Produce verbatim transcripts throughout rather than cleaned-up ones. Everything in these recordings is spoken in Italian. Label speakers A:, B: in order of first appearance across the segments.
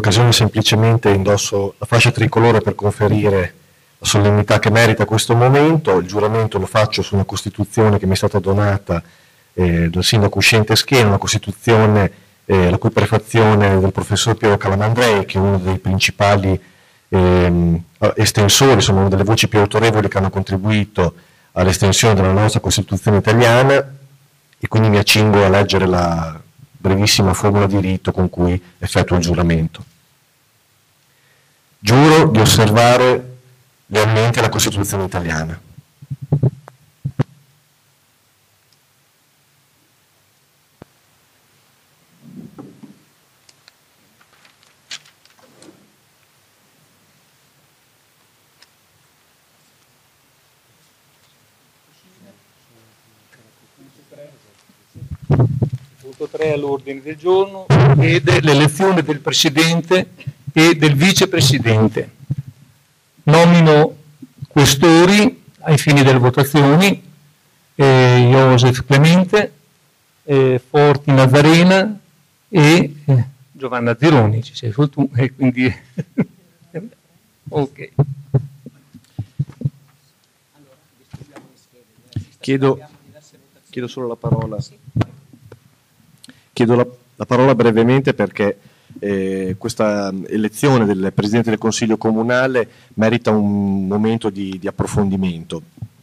A: occasione semplicemente indosso la fascia tricolore per conferire la solennità che merita questo momento. Il giuramento lo faccio su una Costituzione che mi è stata donata eh, dal sindaco uscente Schiena, una Costituzione eh, la cui prefazione del professor Piero Calamandrei, che è uno dei principali eh, estensori, sono una delle voci più autorevoli che hanno contribuito all'estensione della nostra Costituzione italiana, e quindi mi accingo a leggere la brevissima formula di rito con cui effettuo il giuramento. Giuro di osservare lealmente la Costituzione italiana.
B: tre all'ordine del giorno ed è l'elezione del Presidente e del Vicepresidente. Nomino questori ai fini delle votazioni eh, Joseph Clemente, eh, Forti Nazarena e eh, Giovanna Zironi. Ci sei tu, e quindi ok.
A: Chiedo, chiedo solo la parola. Chiedo la, la parola brevemente perché eh, questa elezione del Presidente del Consiglio Comunale merita un momento di, di approfondimento.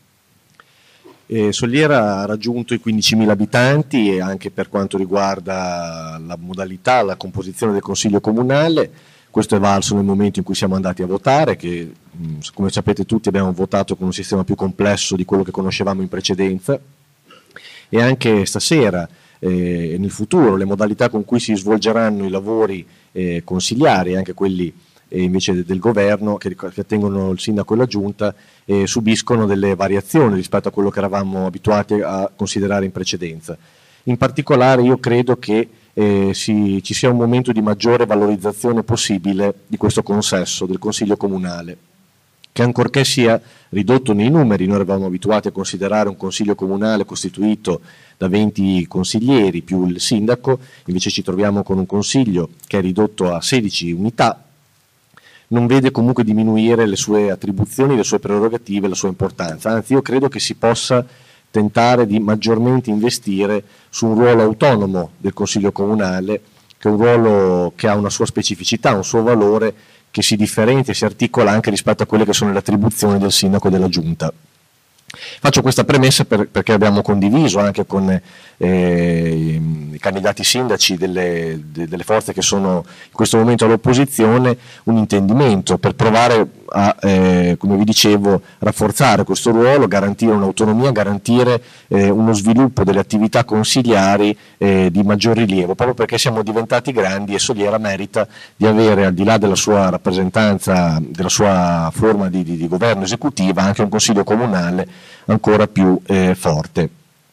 A: Eh, Soliera ha raggiunto i quindicimila abitanti e anche per quanto riguarda la modalità, la composizione del Consiglio Comunale, questo è valso nel momento in cui siamo andati a votare, che mh, come sapete tutti abbiamo votato con un sistema più complesso di quello che conoscevamo in precedenza, e anche stasera Eh, nel futuro le modalità con cui si svolgeranno i lavori eh, consigliari, anche quelli eh, invece de- del governo che, che attengono il sindaco e la giunta, eh, subiscono delle variazioni rispetto a quello che eravamo abituati a considerare in precedenza. In particolare io credo che eh, si, ci sia un momento di maggiore valorizzazione possibile di questo consesso del Consiglio Comunale, che ancorché sia ridotto nei numeri, noi eravamo abituati a considerare un Consiglio Comunale costituito da venti consiglieri più il sindaco, invece ci troviamo con un Consiglio che è ridotto a sedici unità, non vede comunque diminuire le sue attribuzioni, le sue prerogative, la sua importanza, anzi io credo che si possa tentare di maggiormente investire su un ruolo autonomo del Consiglio Comunale, che è un ruolo che ha una sua specificità, un suo valore, che si differenzia e si articola anche rispetto a quelle che sono le attribuzioni del sindaco e della giunta. Faccio questa premessa per, perché abbiamo condiviso anche con eh, i candidati sindaci delle, de, delle forze che sono in questo momento all'opposizione un intendimento per provare a, eh, come vi dicevo, rafforzare questo ruolo, garantire un'autonomia, garantire eh, uno sviluppo delle attività consigliari eh, di maggior rilievo, proprio perché siamo diventati grandi e Soliera merita di avere, al di là della sua rappresentanza, della sua forma di, di, di governo esecutiva, anche un consiglio comunale ancora più eh, forte.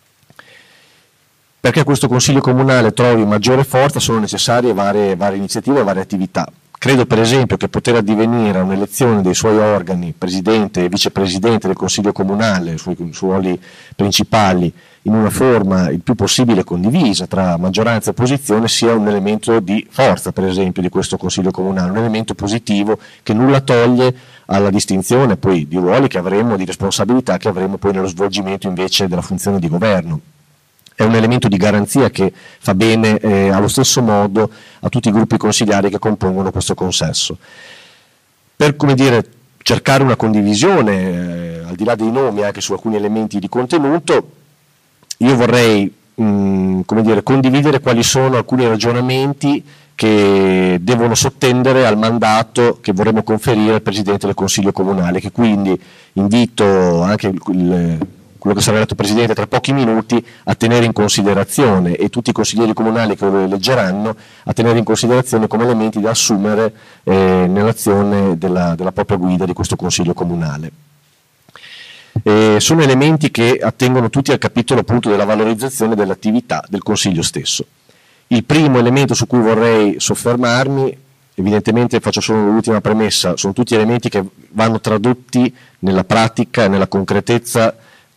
A: Perché questo consiglio comunale trovi maggiore forza sono necessarie varie, varie iniziative e varie attività. Credo per esempio che poter addivenire a un'elezione dei suoi organi, presidente e vicepresidente del consiglio comunale, sui, sui ruoli principali, in una forma il più possibile condivisa tra maggioranza e opposizione, sia un elemento di forza, per esempio, di questo consiglio comunale, un elemento positivo che nulla toglie alla distinzione poi di ruoli che avremo, di responsabilità che avremo poi nello svolgimento invece della funzione di governo. È un elemento di garanzia che fa bene eh, allo stesso modo a tutti i gruppi consigliari che compongono questo consesso. Per, come dire, cercare una condivisione, eh, al di là dei nomi, anche su alcuni elementi di contenuto, io vorrei mh, come dire, condividere quali sono alcuni ragionamenti che devono sottendere al mandato che vorremmo conferire al Presidente del Consiglio Comunale, che quindi invito anche il, il quello che sarà eletto Presidente tra pochi minuti a tenere in considerazione, e tutti i consiglieri comunali che lo eleggeranno a tenere in considerazione come elementi da assumere eh, nell'azione della, della propria guida di questo Consiglio Comunale. Eh, sono elementi che attengono tutti al capitolo appunto della valorizzazione dell'attività del Consiglio stesso. Il primo elemento su cui vorrei soffermarmi, evidentemente faccio solo l'ultima premessa, sono tutti elementi che vanno tradotti nella pratica e nella concretezza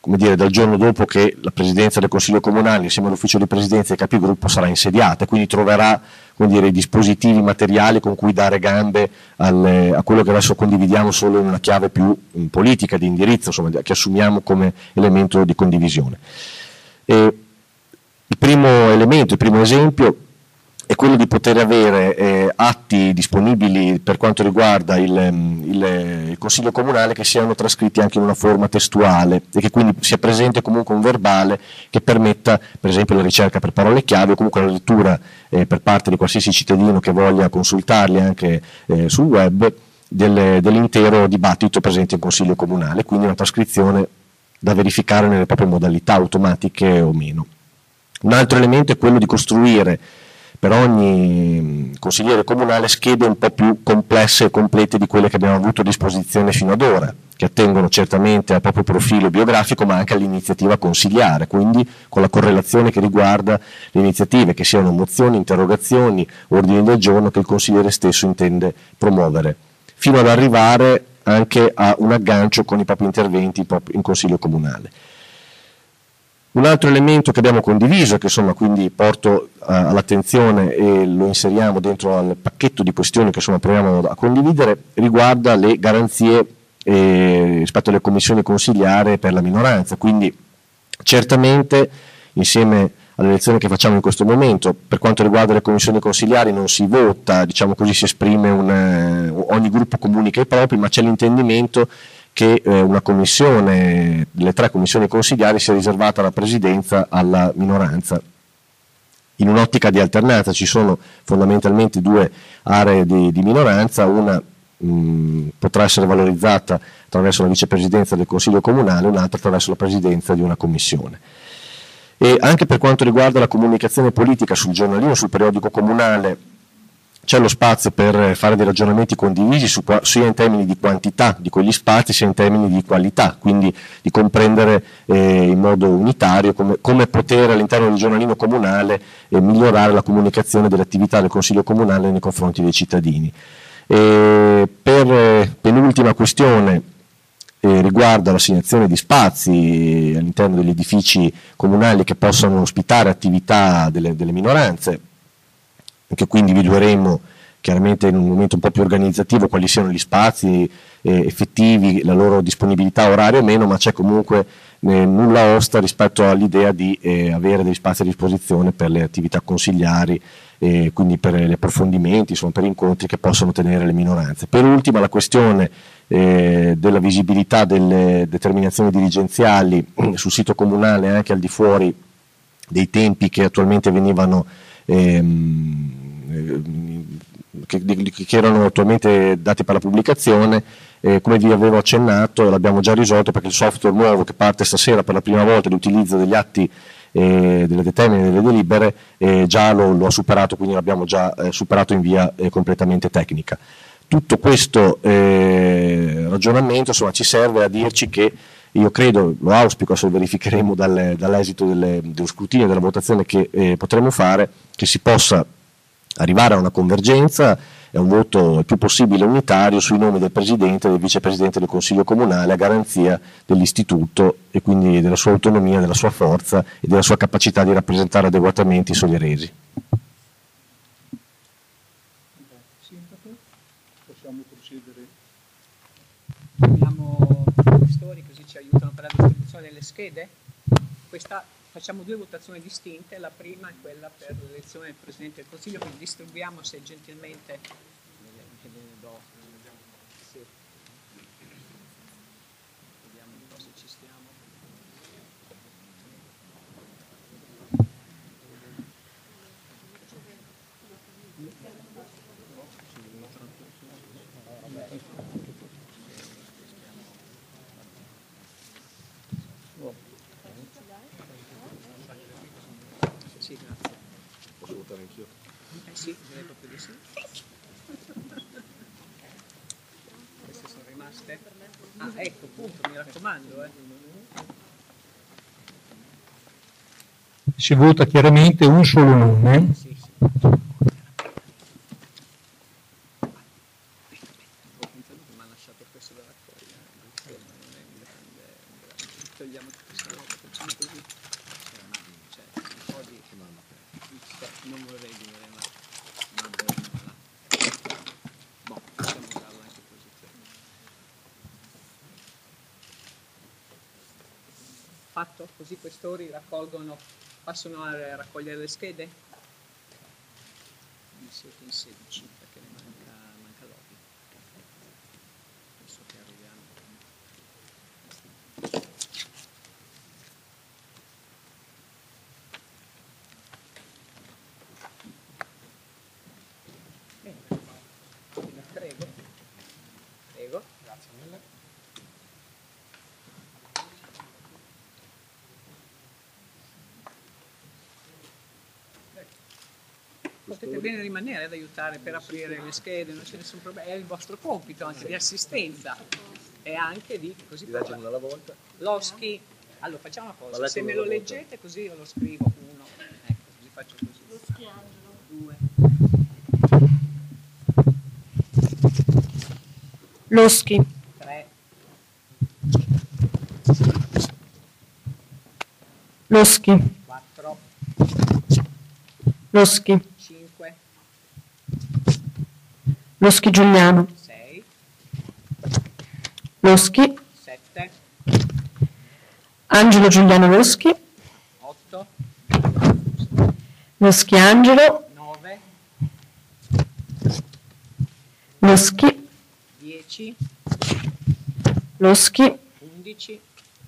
A: come dire, dal giorno dopo che la Presidenza del Consiglio Comunale, insieme all'Ufficio di Presidenza e ai capigruppo, sarà insediata, quindi troverà, come dire, i dispositivi materiali con cui dare gambe al, a quello che adesso condividiamo solo in una chiave più in politica, di indirizzo, insomma, che assumiamo come elemento di condivisione. E il primo elemento, il primo esempio è quello di poter avere eh, atti disponibili per quanto riguarda il, il, il Consiglio Comunale che siano trascritti anche in una forma testuale e che quindi sia presente comunque un verbale che permetta per esempio la ricerca per parole chiave o comunque la lettura eh, per parte di qualsiasi cittadino che voglia consultarli anche eh, sul web del, dell'intero dibattito presente in Consiglio Comunale, quindi una trascrizione da verificare nelle proprie modalità automatiche o meno. Un altro elemento è quello di costruire per ogni consigliere comunale schede un po' più complesse e complete di quelle che abbiamo avuto a disposizione fino ad ora, che attengono certamente al proprio profilo biografico ma anche all'iniziativa consigliare, quindi con la correlazione che riguarda le iniziative, che siano mozioni, interrogazioni, ordini del giorno che il consigliere stesso intende promuovere, fino ad arrivare anche a un aggancio con i propri interventi in Consiglio Comunale. Un altro elemento che abbiamo condiviso, che insomma quindi porto uh, all'attenzione e lo inseriamo dentro al pacchetto di questioni che insomma proviamo a condividere, riguarda le garanzie eh, rispetto alle commissioni consigliari per la minoranza. Quindi certamente insieme alle elezioni che facciamo in questo momento, per quanto riguarda le commissioni consigliari non si vota, diciamo così, si esprime un, eh, ogni gruppo comunica i propri, ma c'è l'intendimento che eh, una commissione, le tre commissioni consigliari sia riservata alla presidenza alla minoranza. In un'ottica di alternanza ci sono fondamentalmente due aree di, di minoranza, una mh, potrà essere valorizzata attraverso la vicepresidenza del Consiglio Comunale, un'altra attraverso la presidenza di una commissione. E anche per quanto riguarda la comunicazione politica sul giornalino, sul periodico comunale, c'è lo spazio per fare dei ragionamenti condivisi su, sia in termini di quantità di quegli spazi sia in termini di qualità, quindi di comprendere eh, in modo unitario come, come poter all'interno del giornalino comunale eh, migliorare la comunicazione delle attività del Consiglio Comunale nei confronti dei cittadini. E per eh, penultima questione eh, riguarda l'assegnazione di spazi all'interno degli edifici comunali che possano ospitare attività delle, delle minoranze. Anche qui individueremo chiaramente in un momento un po' più organizzativo quali siano gli spazi eh, effettivi, la loro disponibilità oraria o meno, ma c'è comunque eh, nulla osta rispetto all'idea di eh, avere degli spazi a disposizione per le attività consigliari, eh, quindi per gli approfondimenti, insomma, per incontri che possono tenere le minoranze. Per ultima la questione eh, della visibilità delle determinazioni dirigenziali sul sito comunale anche al di fuori dei tempi che attualmente venivano Ehm, che, che erano attualmente dati per la pubblicazione, eh, come vi avevo accennato l'abbiamo già risolto perché il software nuovo che parte stasera per la prima volta, l'utilizzo degli atti eh, delle determine e delle delibere eh, già lo, lo ha superato, quindi l'abbiamo già eh, superato in via eh, completamente tecnica. Tutto questo eh, ragionamento insomma, ci serve a dirci che io credo, lo auspico, adesso verificheremo dal, dall'esito delle, dello scrutinio e della votazione che eh, potremo fare, che si possa arrivare a una convergenza e a un voto il più possibile unitario sui nomi del Presidente e del Vicepresidente del Consiglio Comunale a garanzia dell'Istituto e quindi della sua autonomia, della sua forza e della sua capacità di rappresentare adeguatamente i soglieresi.
B: Possiamo procedere. Abbiamo questori così ci aiutano per la distribuzione delle schede. Questa, facciamo due votazioni distinte, la prima è quella per l'elezione del Presidente del Consiglio, quindi distribuiamo se gentilmente che ve ne do. Sì. Vediamo un po' se ci stiamo. Sì, grazie.
A: Posso votare anch'io?
B: Eh sì, direi proprio di sì. Queste sono rimaste? Ah, ecco, appunto, mi raccomando. Eh. Si vota chiaramente un solo nome. Sì, sì. Mi ha lasciato questo da raccogliere, insomma, non è un grande... Togliamo tutto questo.
C: Fatto? Così i questori raccolgono, passano a raccogliere le schede? Siete in sedici perché ne manca, manca Lodi. Penso che arriviamo. Bene, prego. Prego.
D: Grazie mille.
C: Potete bene rimanere ad aiutare per aprire le schede, non c'è nessun problema, è il vostro compito anche di assistenza e anche di così.
E: Di leggere una alla volta.
C: Loschi, allora facciamo una cosa,
E: Ma
C: se me
E: leggo
C: lo
E: una volta.
C: leggete così io lo scrivo, uno, ecco, così faccio così.
F: Loschi Angelo.
C: Due,
F: Loschi.
C: tre,
F: Loschi.
C: quattro,
F: Loschi.
C: cinque,
F: Loschi Giuliano.
C: sei,
F: Loschi.
C: sette,
F: Angelo Giuliano Loschi.
C: otto,
F: Loschi Angelo.
C: nove,
F: Loschi.
C: dieci,
F: Loschi.
C: undici,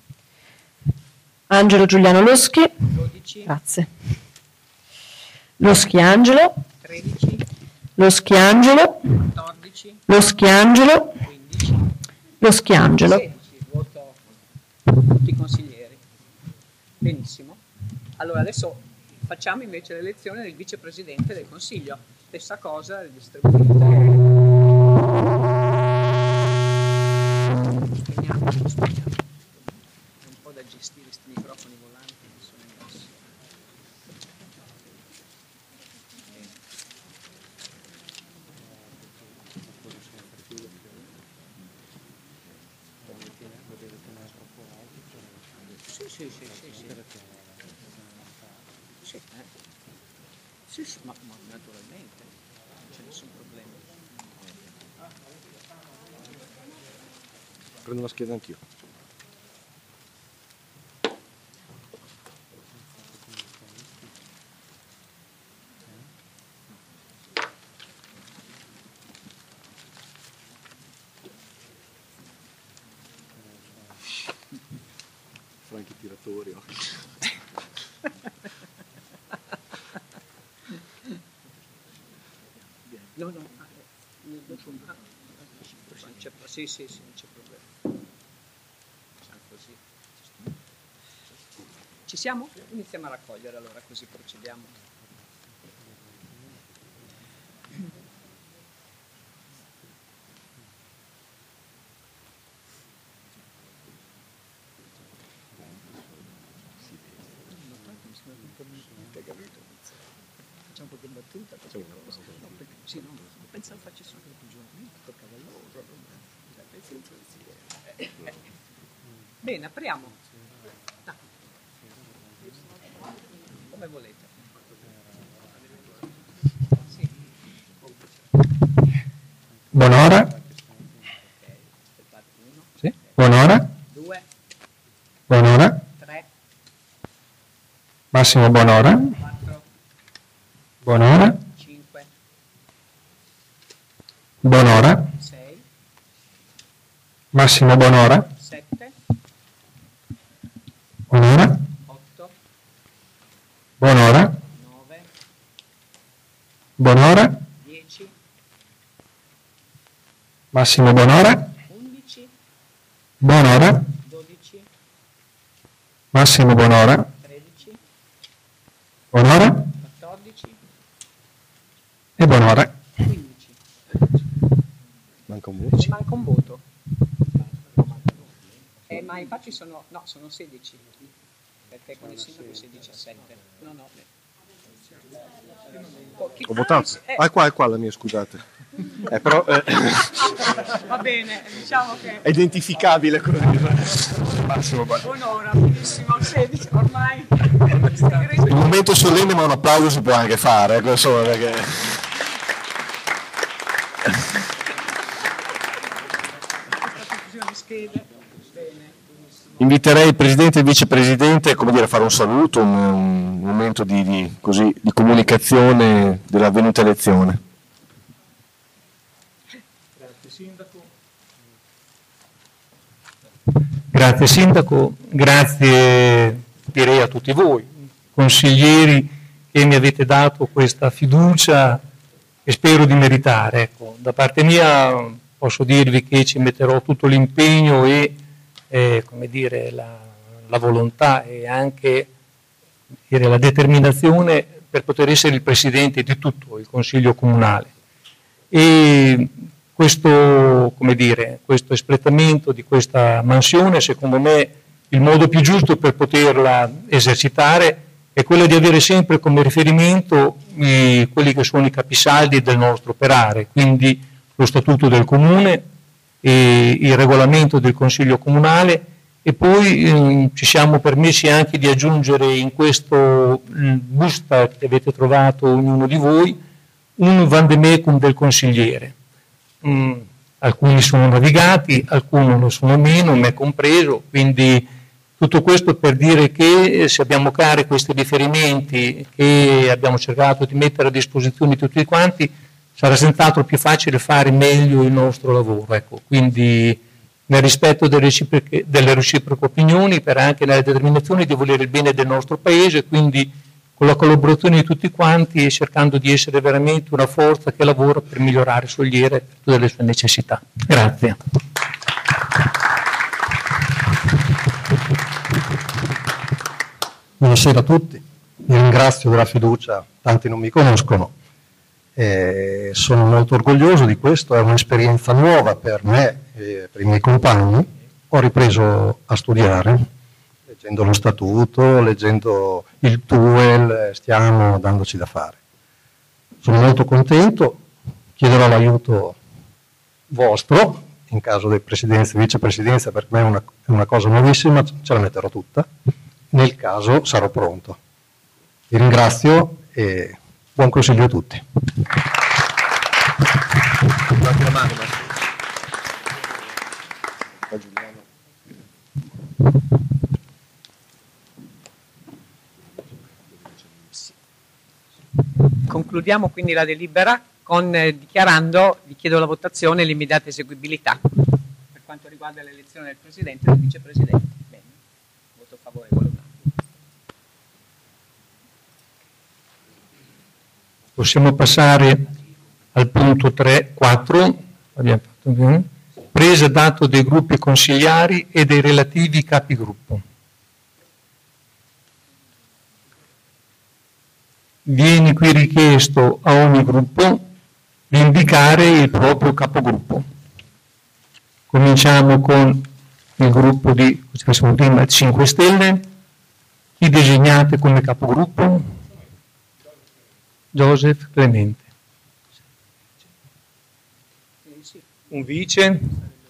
F: Angelo Giuliano Loschi.
C: dodici,
F: Grazie. Loschi Angelo.
C: tredici,
F: Loschi Angelo.
C: quattordici,
F: Loschi Angelo.
C: quindici,
F: Loschi Angelo.
C: sedici, voto tutti i consiglieri. Benissimo. Allora adesso facciamo invece l'elezione del vicepresidente del Consiglio. Stessa cosa, distribuite. Spegniamo, spegniamo. È un po' da gestire questi microfoni volanti che sono grossi. Sì, sì, sì, sì, sì. Sì, eh. Sì, sì, ma, ma naturalmente non c'è nessun problema.
A: Prendo una scheda anch'io. Franchi tiratori. Oh.
C: No, no, ah, eh, dopo, ah, non c'è, sì, sì, sì, non c'è problema. Facciamo così. Ci siamo? Iniziamo a raccogliere allora, così procediamo. Facciamo qualche battuta, facciamo una cosa. No, perché, sì, no, pensavo facesse anche più giorni, toccava loro. Bene, apriamo. Ah. Come volete. Sì.
D: Buonora.
C: Ok, aspettate uno.
D: Sì. Buonora.
C: Due,
D: Buonora.
C: tre,
D: Massimo Buonora.
C: quattro,
D: Buonora.
C: cinque,
D: Buonora.
C: sei,
D: Massimo Buonora.
C: sette,
D: Buonora.
C: otto,
D: Buonora.
C: nove,
D: Buonora.
C: dieci,
D: Massimo Buonora.
C: undici,
D: Buonora.
C: dodici,
D: Massimo Buonora.
C: tredici,
D: Buonora.
C: quattordici,
D: E Buonora.
C: quindici.
A: Manca un
C: Ne
A: voto.
C: manca un voto. Eh, ma infatti sono, no, sono sedici, perché con il sindaco sei diciassette. No, no. Oh, chi-
A: Ho votato.
C: eh,
A: Ah, è qua, è qua la mia, scusate. Eh, però eh,
C: va bene, diciamo che
A: è identificabile con Massimo Buonora.
C: onora, benissimo, sedici ormai.
A: Il momento solenne, ma un applauso si può anche fare, ecco, insomma, perché...
C: Questa confusione di schede, bene, benissimo.
A: inviterei il Presidente e il Vicepresidente, come dire, a fare un saluto, un, un momento di, di, così, di comunicazione dell'avvenuta elezione.
B: Grazie Sindaco. Grazie Sindaco, grazie direi a tutti voi, consiglieri che mi avete dato questa fiducia e spero di meritare. Ecco, da parte mia posso dirvi che ci metterò tutto l'impegno e eh, come dire, la, la volontà e anche dire, la determinazione per poter essere il Presidente di tutto il Consiglio Comunale. E questo, come dire, questo espletamento di questa mansione, secondo me, il modo più giusto per poterla esercitare è quello di avere sempre come riferimento i, quelli che sono i capisaldi del nostro operare, quindi lo Statuto del Comune, e il regolamento del Consiglio Comunale, e poi eh, ci siamo permessi anche di aggiungere in questo busta che avete trovato ognuno di voi un vandemecum del consigliere. Mm, alcuni sono navigati, alcuni lo sono meno, me compreso, quindi tutto questo per dire che se abbiamo chiari questi riferimenti che abbiamo cercato di mettere a disposizione di tutti quanti, sarà senz'altro più facile fare meglio il nostro lavoro. Ecco, quindi nel rispetto delle reciproche, delle reciproche opinioni, per anche nella determinazione di volere il bene del nostro Paese, quindi con la collaborazione di tutti quanti e cercando di essere veramente una forza che lavora per migliorare Soliere per tutte le sue necessità. Grazie.
E: Buonasera a tutti, vi ringrazio della fiducia, tanti non mi conoscono, eh, sono molto orgoglioso di questo, è un'esperienza nuova per me e per i miei compagni. Ho ripreso a studiare, leggendo lo statuto, leggendo il T U E L, stiamo dandoci da fare. Sono molto contento, chiederò l'aiuto vostro in caso di presidenza e vicepresidenza, per me è una, è una cosa nuovissima, ce la metterò tutta. Nel caso sarò pronto. Vi ringrazio e buon consiglio a tutti.
C: Concludiamo quindi la delibera con eh, dichiarando, vi chiedo la votazione, l'immediata eseguibilità per quanto riguarda l'elezione del Presidente e del Vicepresidente. Bene, voto favorevole.
B: Possiamo passare al punto tre, quattro, abbiamo fatto bene. Presa dato dei gruppi consigliari e dei relativi capigruppo. Viene qui richiesto a ogni gruppo di indicare il proprio capogruppo. Cominciamo con il gruppo di prima, cinque Stelle. Chi designate come capogruppo? Joseph Clemente. Un vice?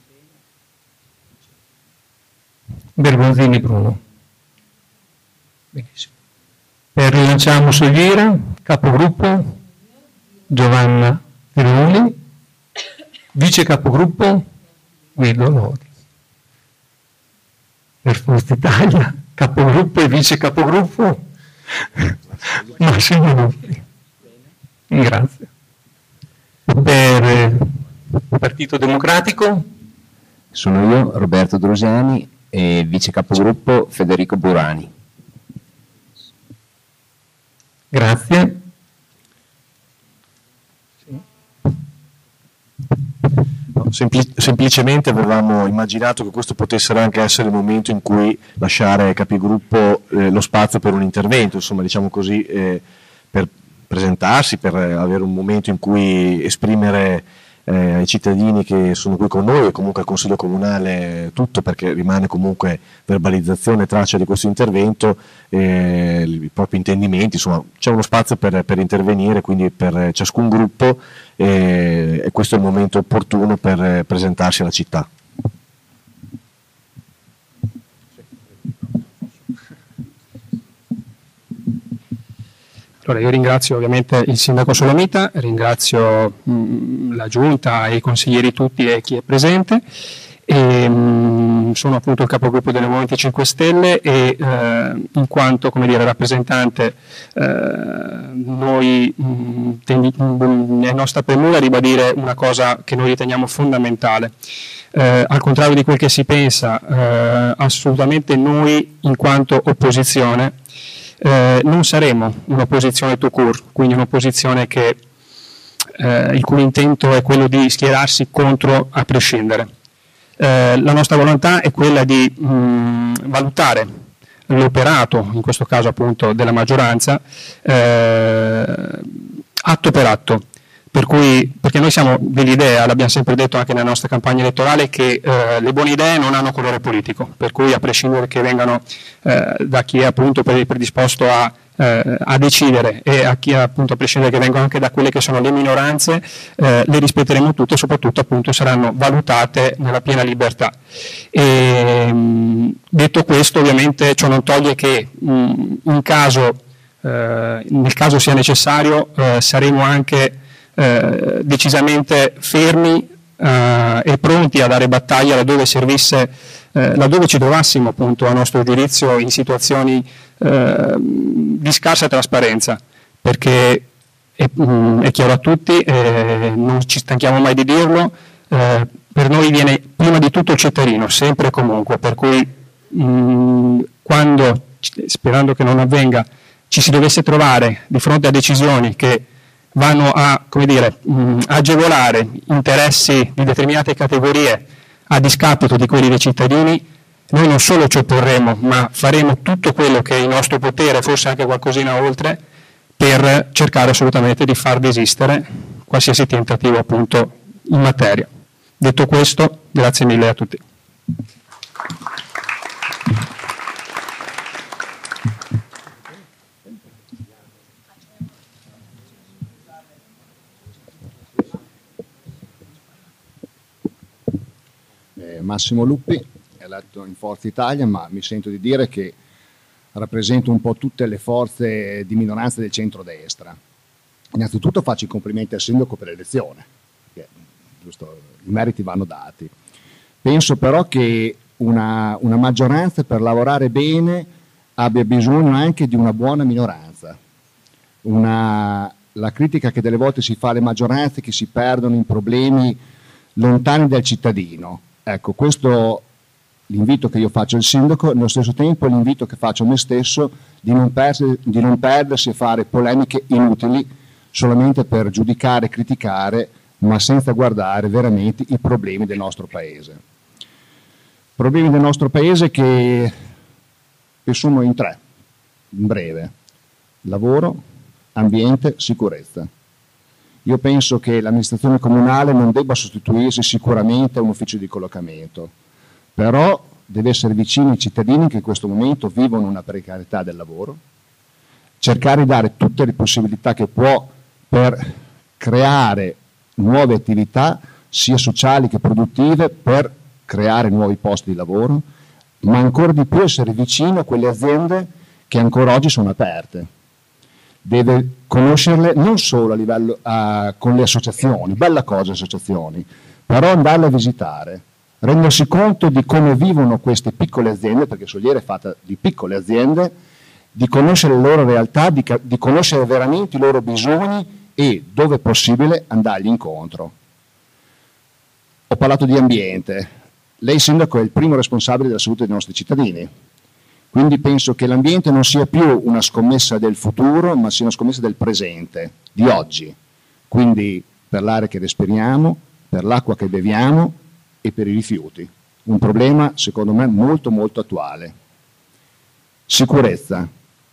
B: Bergonzini Bruno. Benissimo. Per rilanciamo Soliera, capogruppo Giovanna Tironi, vice capogruppo Guido Lodi. Per Forza Italia, capogruppo e vice capogruppo Massimo Lupi. Grazie. Per il Partito Democratico
G: sono io, Roberto Drusiani, e vice capogruppo Federico Burani.
B: Grazie. Sì.
A: No, sempli- semplicemente avevamo immaginato che questo potesse anche essere il momento in cui lasciare ai capigruppo eh, lo spazio per un intervento, insomma, diciamo così, eh, per presentarsi, per avere un momento in cui esprimere eh, ai cittadini che sono qui con noi e comunque al Consiglio Comunale tutto, perché rimane comunque verbalizzazione, traccia di questo intervento, eh, i propri intendimenti, insomma c'è uno spazio per, per intervenire, quindi per ciascun gruppo, eh, e questo è il momento opportuno per presentarsi alla città.
D: Allora, io ringrazio ovviamente il Sindaco Solomita, ringrazio mh, la Giunta e i consiglieri tutti e chi è presente E, mh, sono appunto il capogruppo del Movimento cinque Stelle e eh, in quanto, come dire, rappresentante eh, noi mh, tendi, mh, è nostra premura ribadire una cosa che noi riteniamo fondamentale. Eh, al contrario di quel che si pensa, eh, assolutamente noi in quanto opposizione eh, non saremo un'opposizione tout court, quindi un'opposizione che, eh, il cui intento è quello di schierarsi contro a prescindere. Eh, la nostra volontà è quella di mh, valutare l'operato, in questo caso appunto della maggioranza, eh, atto per atto, per cui, perché noi siamo dell'idea, l'abbiamo sempre detto anche nella nostra campagna elettorale, che eh, le buone idee non hanno colore politico, per cui a prescindere che vengano eh, da chi è appunto predisposto a Eh, a decidere e a chi appunto a prescindere che vengono anche da quelle che sono le minoranze, eh, le rispetteremo tutte e soprattutto appunto saranno valutate nella piena libertà. E, mh, detto questo, ovviamente ciò non toglie che mh, in caso, eh, nel caso sia necessario, eh, saremo anche eh, decisamente fermi eh, e pronti a dare battaglia laddove servisse, eh, laddove ci trovassimo appunto a nostro giudizio in situazioni Eh, di scarsa trasparenza, perché è, mh, è chiaro a tutti, eh, non ci stanchiamo mai di dirlo, eh, per noi viene prima di tutto il cittadino, sempre e comunque, per cui mh, quando, sperando che non avvenga, ci si dovesse trovare di fronte a decisioni che vanno a, come dire, mh, agevolare interessi di determinate categorie a discapito di quelli dei cittadini, noi non solo ci opporremo, ma faremo tutto quello che è in nostro potere, forse anche qualcosina oltre, per cercare assolutamente di far desistere qualsiasi tentativo appunto in materia. Detto questo, grazie mille a tutti.
H: Eh, Massimo Luppi, eletto in Forza Italia, ma mi sento di dire che rappresento un po' tutte le forze di minoranza del centrodestra. Innanzitutto faccio i complimenti al sindaco per l'elezione, che giusto, i meriti vanno dati. Penso però che una, una maggioranza per lavorare bene abbia bisogno anche di una buona minoranza. Una, la critica che delle volte si fa alle maggioranze che si perdono in problemi lontani dal cittadino. Ecco, questo l'invito che io faccio al sindaco, nello stesso tempo l'invito che faccio a me stesso di non, persi, di non perdersi e fare polemiche inutili solamente per giudicare e criticare, ma senza guardare veramente i problemi del nostro paese. Problemi del nostro paese che riassumo in tre, in breve: lavoro, ambiente, sicurezza. Io penso che l'amministrazione comunale non debba sostituirsi sicuramente a un ufficio di collocamento, però deve essere vicino ai cittadini che in questo momento vivono una precarietà del lavoro, cercare di dare tutte le possibilità che può per creare nuove attività, sia sociali che produttive, per creare nuovi posti di lavoro, ma ancora di più essere vicino a quelle aziende che ancora oggi sono aperte. Deve conoscerle non solo a livello uh, con le associazioni, bella cosa le associazioni, però andarle a visitare, rendersi conto di come vivono queste piccole aziende, perché Soliera è fatta di piccole aziende, di conoscere le loro realtà, di, di conoscere veramente i loro bisogni e, dove è possibile, andargli incontro. Ho parlato di ambiente. Lei, sindaco, è il primo responsabile della salute dei nostri cittadini, quindi penso che l'ambiente non sia più una scommessa del futuro, ma sia una scommessa del presente, di oggi. Quindi per l'aria che respiriamo, per l'acqua che beviamo e per i rifiuti. Un problema, secondo me, molto molto attuale. Sicurezza.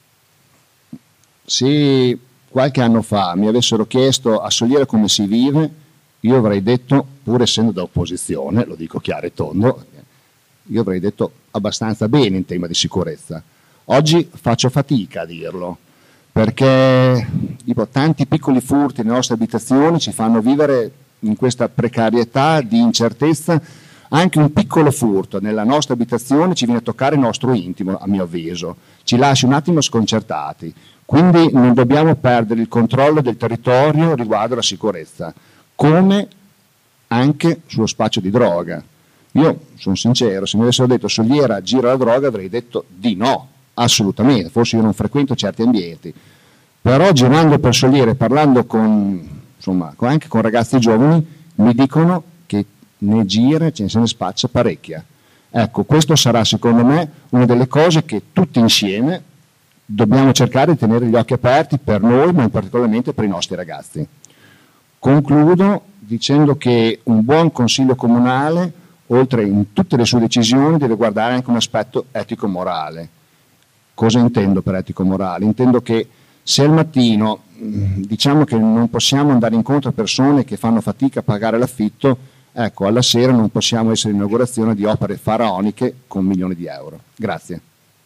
H: Se qualche anno fa mi avessero chiesto a Soliera come si vive, io avrei detto, pur essendo da opposizione, lo dico chiaro e tondo, io avrei detto abbastanza bene in tema di sicurezza. Oggi faccio fatica a dirlo, perché tipo, tanti piccoli furti nelle nostre abitazioni ci fanno vivere in questa precarietà di incertezza. Anche un piccolo furto nella nostra abitazione ci viene a toccare il nostro intimo, a mio avviso, ci lascia un attimo sconcertati, quindi non dobbiamo perdere il controllo del territorio riguardo alla sicurezza, come anche sullo spaccio di droga. Io sono sincero, se mi avessero detto Soliera gira la droga avrei detto di no, assolutamente, forse io non frequento certi ambienti, però girando per Soliera e parlando con, insomma, anche con ragazzi giovani, mi dicono che ne gira, ce ne spaccia parecchia. Ecco, questo sarà secondo me una delle cose che tutti insieme dobbiamo cercare di tenere gli occhi aperti per noi, ma particolarmente per i nostri ragazzi. Concludo dicendo che un buon consiglio comunale, oltre in tutte le sue decisioni, deve guardare anche un aspetto etico-morale. Cosa intendo per etico-morale? Intendo che se al mattino diciamo che non possiamo andare incontro a persone che fanno fatica a pagare l'affitto, ecco, alla sera non possiamo essere in inaugurazione di opere faraoniche con milioni di euro. Grazie.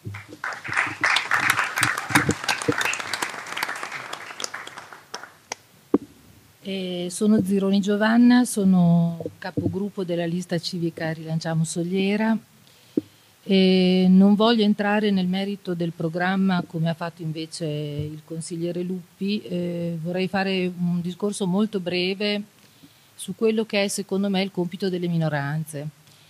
I: Eh, sono Zironi Giovanna, sono capogruppo della lista civica Rilanciamo Soliera. E non voglio entrare nel merito del programma come ha fatto invece il consigliere Luppi, eh, vorrei fare un discorso molto breve su quello che è secondo me il compito delle minoranze.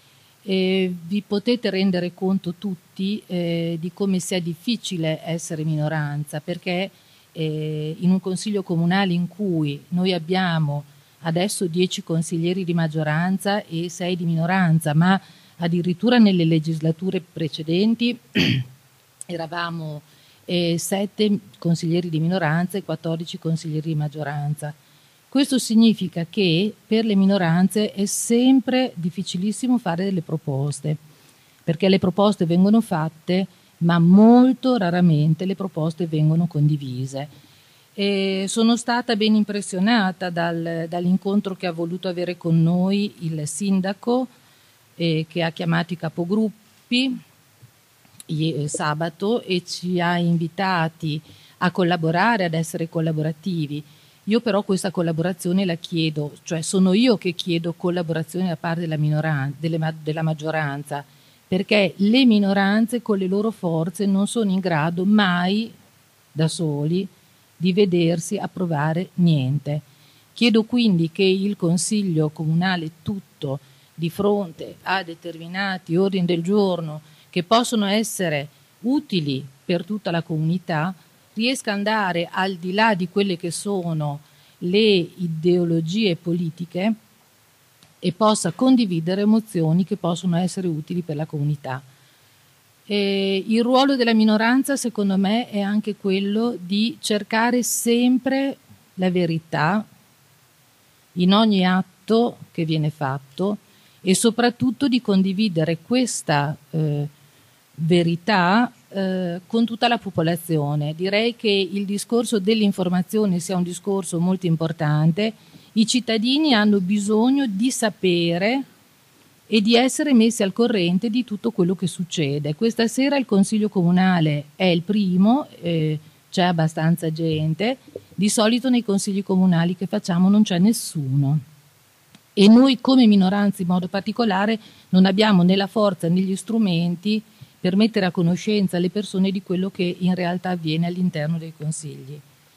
I: E vi potete rendere conto tutti eh, di come sia difficile essere minoranza, perché eh, in un consiglio comunale in cui noi abbiamo adesso dieci consiglieri di maggioranza e sei di minoranza, ma addirittura nelle legislature precedenti eravamo eh, sette consiglieri di minoranza e quattordici consiglieri di maggioranza. Questo significa che per le minoranze è sempre difficilissimo fare delle proposte, perché le proposte vengono fatte, ma molto raramente le proposte vengono condivise. E sono stata ben impressionata dal, dall'incontro che ha voluto avere con noi il sindaco, eh, che ha chiamato i capogruppi eh, sabato e ci ha invitati a collaborare, ad essere collaborativi. Io però questa collaborazione la chiedo, cioè sono io che chiedo collaborazione da parte della, minoranza, delle, della maggioranza, perché le minoranze con le loro forze non sono in grado mai da soli di vedersi approvare niente. Chiedo quindi che il Consiglio Comunale tutto, di fronte a determinati ordini del giorno che possono essere utili per tutta la comunità, riesca ad andare al di là di quelle che sono le ideologie politiche e possa condividere mozioni che possono essere utili per la comunità. E il ruolo della minoranza, secondo me, è anche quello di cercare sempre la verità in ogni atto che viene fatto e soprattutto di condividere questa eh, verità eh, con tutta la popolazione. Direi che il discorso dell'informazione sia un discorso molto importante. I cittadini hanno bisogno di sapere e di essere messi al corrente di tutto quello che succede. Questa sera il Consiglio Comunale è il primo, eh, c'è abbastanza gente, di solito nei consigli comunali che facciamo non c'è nessuno. E noi come minoranza in modo particolare non abbiamo né la forza né gli strumenti per mettere a conoscenza le persone di quello che in realtà avviene all'interno dei consigli.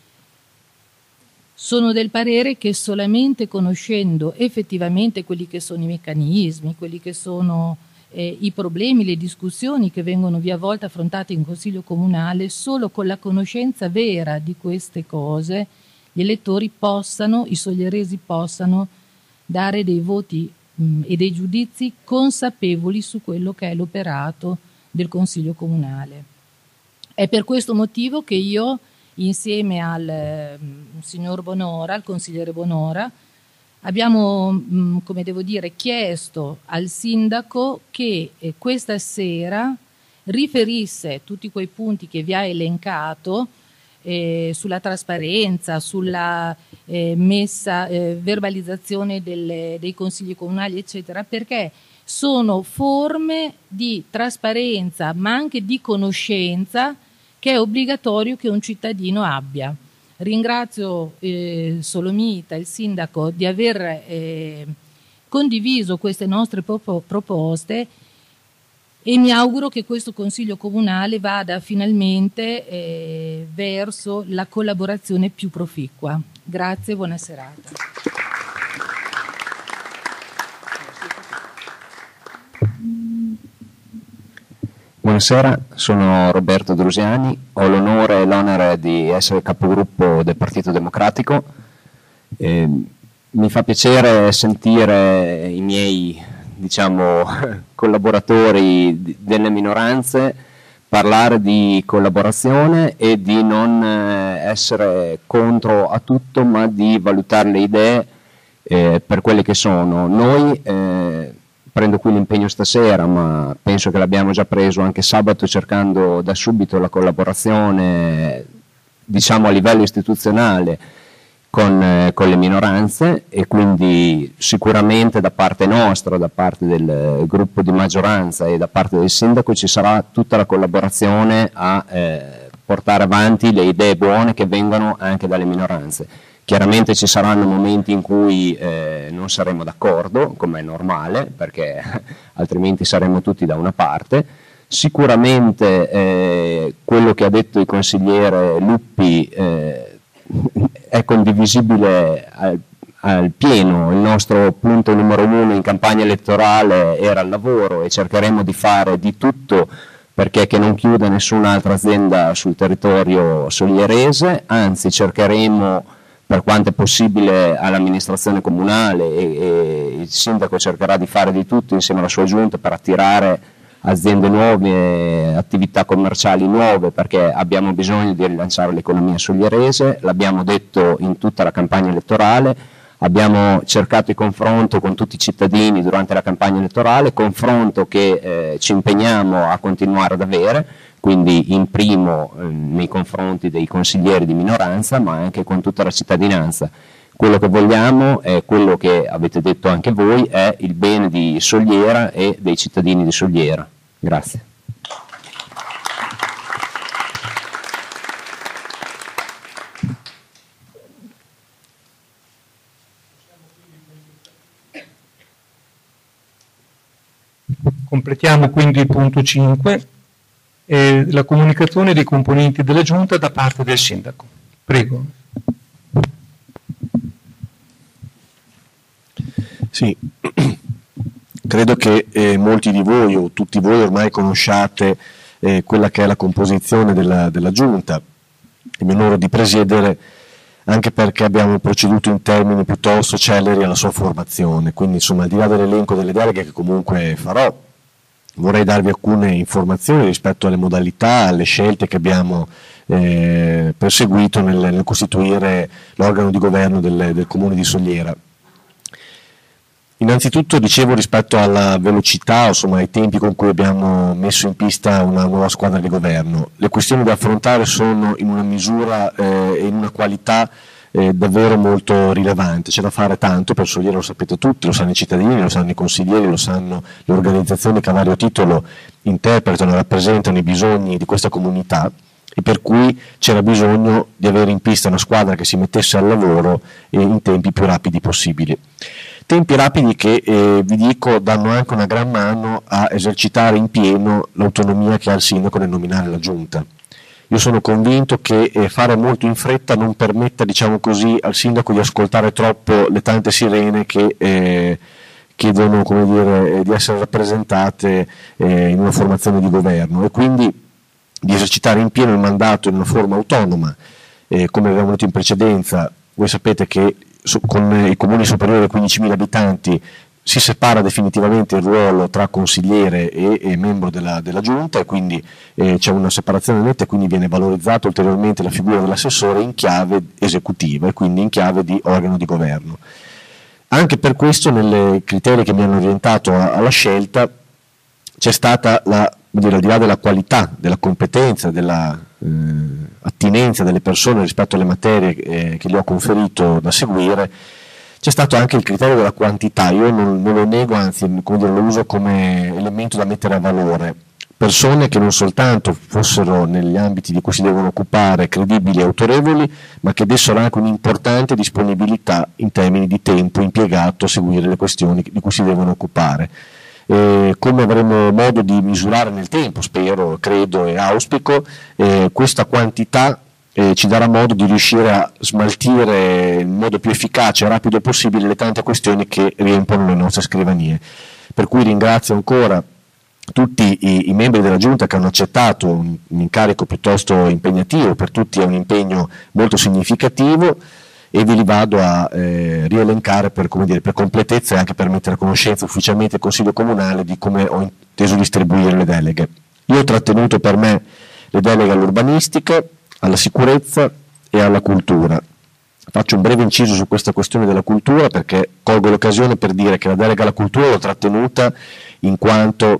I: Sono del parere che solamente conoscendo effettivamente quelli che sono i meccanismi, quelli che sono eh, i problemi, le discussioni che vengono via volta affrontate in Consiglio Comunale, solo con la conoscenza vera di queste cose gli elettori possano, i solieresi possano dare dei voti mh, e dei giudizi consapevoli su quello che è l'operato del Consiglio Comunale. È per questo motivo che io, insieme al eh, signor Bonora, al consigliere Bonora, abbiamo, mh, come devo dire, chiesto al sindaco che eh, questa sera riferisse tutti quei punti che vi ha elencato eh, sulla trasparenza, sulla eh, messa, eh, verbalizzazione delle, dei consigli comunali, eccetera, perché sono forme di trasparenza ma anche di conoscenza che è obbligatorio che un cittadino abbia. Ringrazio eh, Solomita, il sindaco, di aver eh, condiviso queste nostre proposte e mi auguro che questo Consiglio Comunale vada finalmente eh, verso la collaborazione più proficua. Grazie e buona serata.
G: Buonasera, sono Roberto Drusiani, ho l'onore e l'onere di essere capogruppo del Partito Democratico. Eh, mi fa piacere sentire i miei, diciamo, collaboratori delle minoranze parlare di collaborazione e di non essere contro a tutto, ma di valutare le idee eh, per quelle che sono. Noi eh, prendo qui l'impegno stasera, ma penso che l'abbiamo già preso anche sabato, cercando da subito la collaborazione, diciamo, a livello istituzionale con, eh, con le minoranze, e quindi sicuramente da parte nostra, da parte del gruppo di maggioranza e da parte del sindaco ci sarà tutta la collaborazione a eh, portare avanti le idee buone che vengono anche dalle minoranze. Chiaramente ci saranno momenti in cui eh, non saremo d'accordo, come è normale, perché altrimenti saremmo tutti da una parte. Sicuramente eh, quello che ha detto il consigliere Luppi eh, è condivisibile al, al pieno. Il nostro punto numero uno in campagna elettorale era il lavoro, e cercheremo di fare di tutto perché che non chiuda nessun'altra azienda sul territorio solierese, anzi cercheremo, per quanto è possibile, all'amministrazione comunale, e, e il sindaco cercherà di fare di tutto insieme alla sua giunta per attirare aziende nuove, attività commerciali nuove, perché abbiamo bisogno di rilanciare l'economia solierese. L'abbiamo detto in tutta la campagna elettorale, abbiamo cercato il confronto con tutti i cittadini durante la campagna elettorale, confronto che eh, ci impegniamo a continuare ad avere, quindi in primo eh, nei confronti dei consiglieri di minoranza, ma anche con tutta la cittadinanza. Quello che vogliamo è quello che avete detto anche voi, è il bene di Soliera e dei cittadini di Soliera. Grazie.
B: Completiamo quindi il punto cinque. Eh, la comunicazione dei componenti della Giunta da parte del Sindaco. Prego.
A: Sì, credo che eh, molti di voi o tutti voi ormai conosciate eh, quella che è la composizione della, della Giunta. Il mio onore di presiedere, anche perché abbiamo proceduto in termini piuttosto celeri alla sua formazione, quindi insomma, al di là dell'elenco delle deleghe che comunque farò, vorrei darvi alcune informazioni rispetto alle modalità, alle scelte che abbiamo eh, perseguito nel, nel costituire l'organo di governo del, del Comune di Soliera. Innanzitutto dicevo rispetto alla velocità, insomma ai tempi con cui abbiamo messo in pista una nuova squadra di governo. Le questioni da affrontare sono in una misura e eh, in una qualità Eh, davvero molto rilevante. C'è da fare tanto per Soliera, lo sapete tutti, lo sanno i cittadini, lo sanno i consiglieri, lo sanno le organizzazioni che a vario titolo interpretano e rappresentano i bisogni di questa comunità, e per cui c'era bisogno di avere in pista una squadra che si mettesse al lavoro eh, in tempi più rapidi possibili. Tempi rapidi che, eh, vi dico, danno anche una gran mano a esercitare in pieno l'autonomia che ha il sindaco nel nominare la giunta. Io sono convinto che eh, fare molto in fretta non permetta, diciamo così, al sindaco di ascoltare troppo le tante sirene che eh, chiedono, come dire, di essere rappresentate eh, in una formazione di governo, e quindi di esercitare in pieno il mandato in una forma autonoma. Eh, come avevamo detto in precedenza, voi sapete che so, con i comuni superiori ai quindicimila abitanti si separa definitivamente il ruolo tra consigliere e, e membro della, della giunta, e quindi eh, c'è una separazione netta, e quindi viene valorizzata ulteriormente la figura dell'assessore in chiave esecutiva, e quindi in chiave di organo di governo. Anche per questo, nei criteri che mi hanno orientato a, alla scelta, c'è stata, la, dire, al di là della qualità, della competenza, della eh, attinenza delle persone rispetto alle materie eh, che gli ho conferito da seguire, c'è stato anche il criterio della quantità. Io non, non lo nego, anzi, come dire, lo uso come elemento da mettere a valore. Persone che non soltanto fossero negli ambiti di cui si devono occupare credibili e autorevoli, ma che dessero anche un'importante disponibilità in termini di tempo impiegato a seguire le questioni di cui si devono occupare. Eh, come avremo modo di misurare nel tempo, spero, credo e auspico, eh, questa quantità Eh, ci darà modo di riuscire a smaltire in modo più efficace e rapido possibile le tante questioni che riempiono le nostre scrivanie. Per cui ringrazio ancora tutti i, i membri della Giunta che hanno accettato un, un incarico piuttosto impegnativo, per tutti è un impegno molto significativo, e ve li vado a eh, rielencare per, come dire, per completezza e anche per mettere a conoscenza ufficialmente il Consiglio Comunale di come ho inteso distribuire le deleghe. Io ho trattenuto per me le deleghe all'urbanistica, alla sicurezza e alla cultura. Faccio un breve inciso su questa questione della cultura perché colgo l'occasione per dire che la delega alla cultura l'ho trattenuta in quanto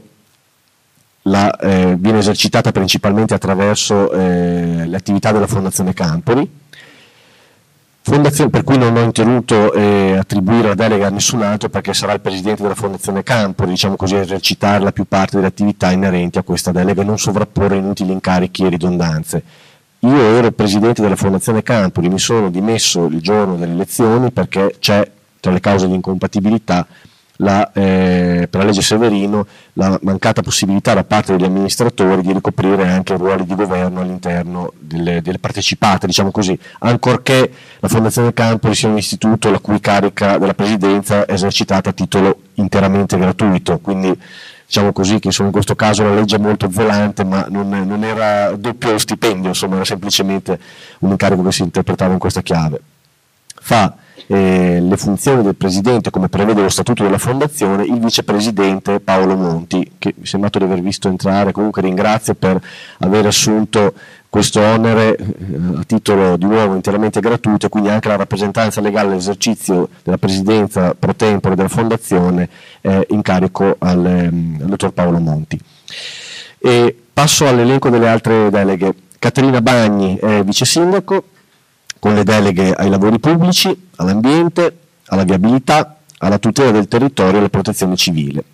A: la, eh, viene esercitata principalmente attraverso eh, le attività della Fondazione Campori, fondazione per cui non ho intenuto eh, attribuire la delega a nessun altro, perché sarà il Presidente della Fondazione Campori, diciamo così, a esercitare la più parte delle attività inerenti a questa delega e non sovrapporre inutili incarichi e ridondanze. Io ero Presidente della Fondazione Campori, mi sono dimesso il giorno delle elezioni perché c'è tra le cause di incompatibilità La, eh, per la legge Severino la mancata possibilità da parte degli amministratori di ricoprire anche ruoli di governo all'interno delle, delle partecipate, diciamo così, ancorché la Fondazione Campori sia un istituto la cui carica della presidenza è esercitata a titolo interamente gratuito, quindi diciamo così che insomma, in questo caso la legge è molto volante, ma non, non era doppio stipendio, insomma era semplicemente un incarico che si interpretava in questa chiave. Fa Eh, le funzioni del Presidente, come prevede lo Statuto della Fondazione, il Vicepresidente Paolo Monti, che mi è sembrato di aver visto entrare. Comunque ringrazio per aver assunto questo onere eh, a titolo di nuovo interamente gratuito, e quindi anche la rappresentanza legale all'esercizio della Presidenza pro tempore della Fondazione è in carico al, ehm, al dottor Paolo Monti. E passo all'elenco delle altre deleghe. Caterina Bagni è Vice Sindaco, con le deleghe ai lavori pubblici, all'ambiente, alla viabilità, alla tutela del territorio e alla protezione civile.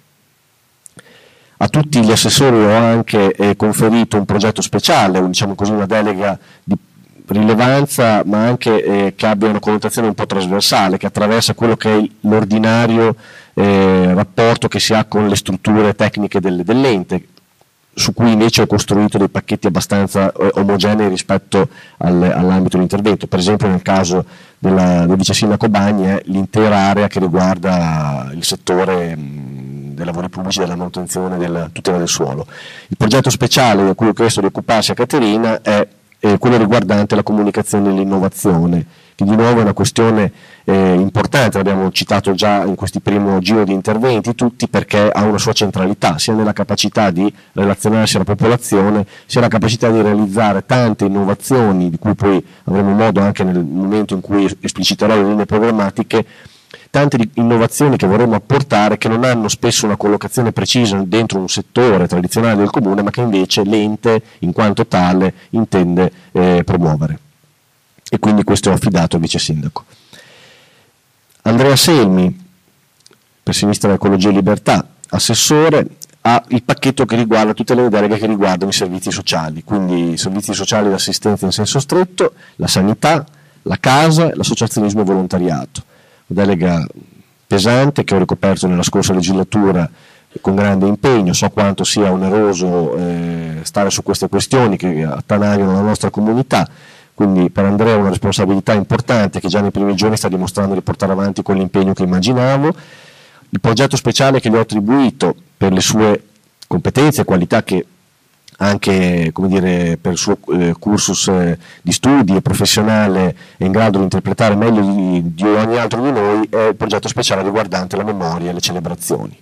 A: A tutti gli assessori ho anche eh, conferito un progetto speciale, diciamo così, una delega di rilevanza, ma anche eh, che abbia una connotazione un po' trasversale, che attraversa quello che è l'ordinario eh, rapporto che si ha con le strutture tecniche del, dell'ente, su cui invece ho costruito dei pacchetti abbastanza eh, omogenei rispetto al, all'ambito di intervento. Per esempio nel caso della, del vice sindaco Bagni è l'intera area che riguarda il settore mh, dei lavori pubblici, della manutenzione, della tutela del suolo. Il progetto speciale di cui ho chiesto di occuparsi a Caterina è eh, quello riguardante la comunicazione e l'innovazione, che di nuovo è una questione eh, importante, l'abbiamo citato già in questi primi giro di interventi tutti, perché ha una sua centralità sia nella capacità di relazionarsi alla popolazione, sia nella capacità di realizzare tante innovazioni, di cui poi avremo modo anche nel momento in cui espliciterò le linee programmatiche, tante innovazioni che vorremmo apportare, che non hanno spesso una collocazione precisa dentro un settore tradizionale del comune, ma che invece l'ente in quanto tale intende eh, promuovere. E quindi questo è affidato al vice sindaco. Andrea Selmi, per Sinistra Ecologia e Libertà, assessore, ha il pacchetto che riguarda tutte le deleghe che riguardano i servizi sociali, quindi i servizi sociali e l'assistenza in senso stretto, la sanità, la casa e l'associazionismo e volontariato. Una delega pesante che ho ricoperto nella scorsa legislatura con grande impegno. So quanto sia oneroso eh, stare su queste questioni che attanagliano la nostra comunità, quindi per Andrea è una responsabilità importante che già nei primi giorni sta dimostrando di portare avanti con l'impegno che immaginavo. Il progetto speciale che gli ho attribuito per le sue competenze e qualità, che anche come dire, per il suo eh, cursus eh, di studi e professionale è in grado di interpretare meglio di, di ogni altro di noi, è il progetto speciale riguardante la memoria e le celebrazioni.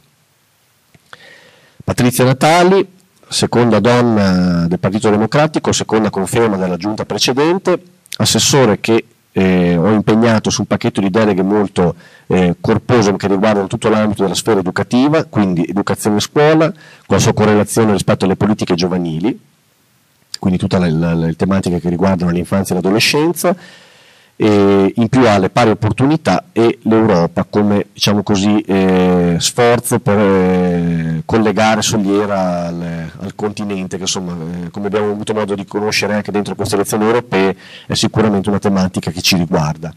A: Patrizia Natali, seconda donna del Partito Democratico, seconda conferma della giunta precedente, assessore che eh, ho impegnato su un pacchetto di deleghe molto eh, corposo che riguardano tutto l'ambito della sfera educativa, quindi educazione e scuola, con la sua correlazione rispetto alle politiche giovanili, quindi tutte le, le, le tematiche che riguardano l'infanzia e l'adolescenza, e in più ha le pari opportunità e l'Europa come, diciamo così, eh, sforzo per eh, collegare Soliera al, al continente, che insomma, eh, come abbiamo avuto modo di conoscere anche dentro queste elezioni europee, è sicuramente una tematica che ci riguarda.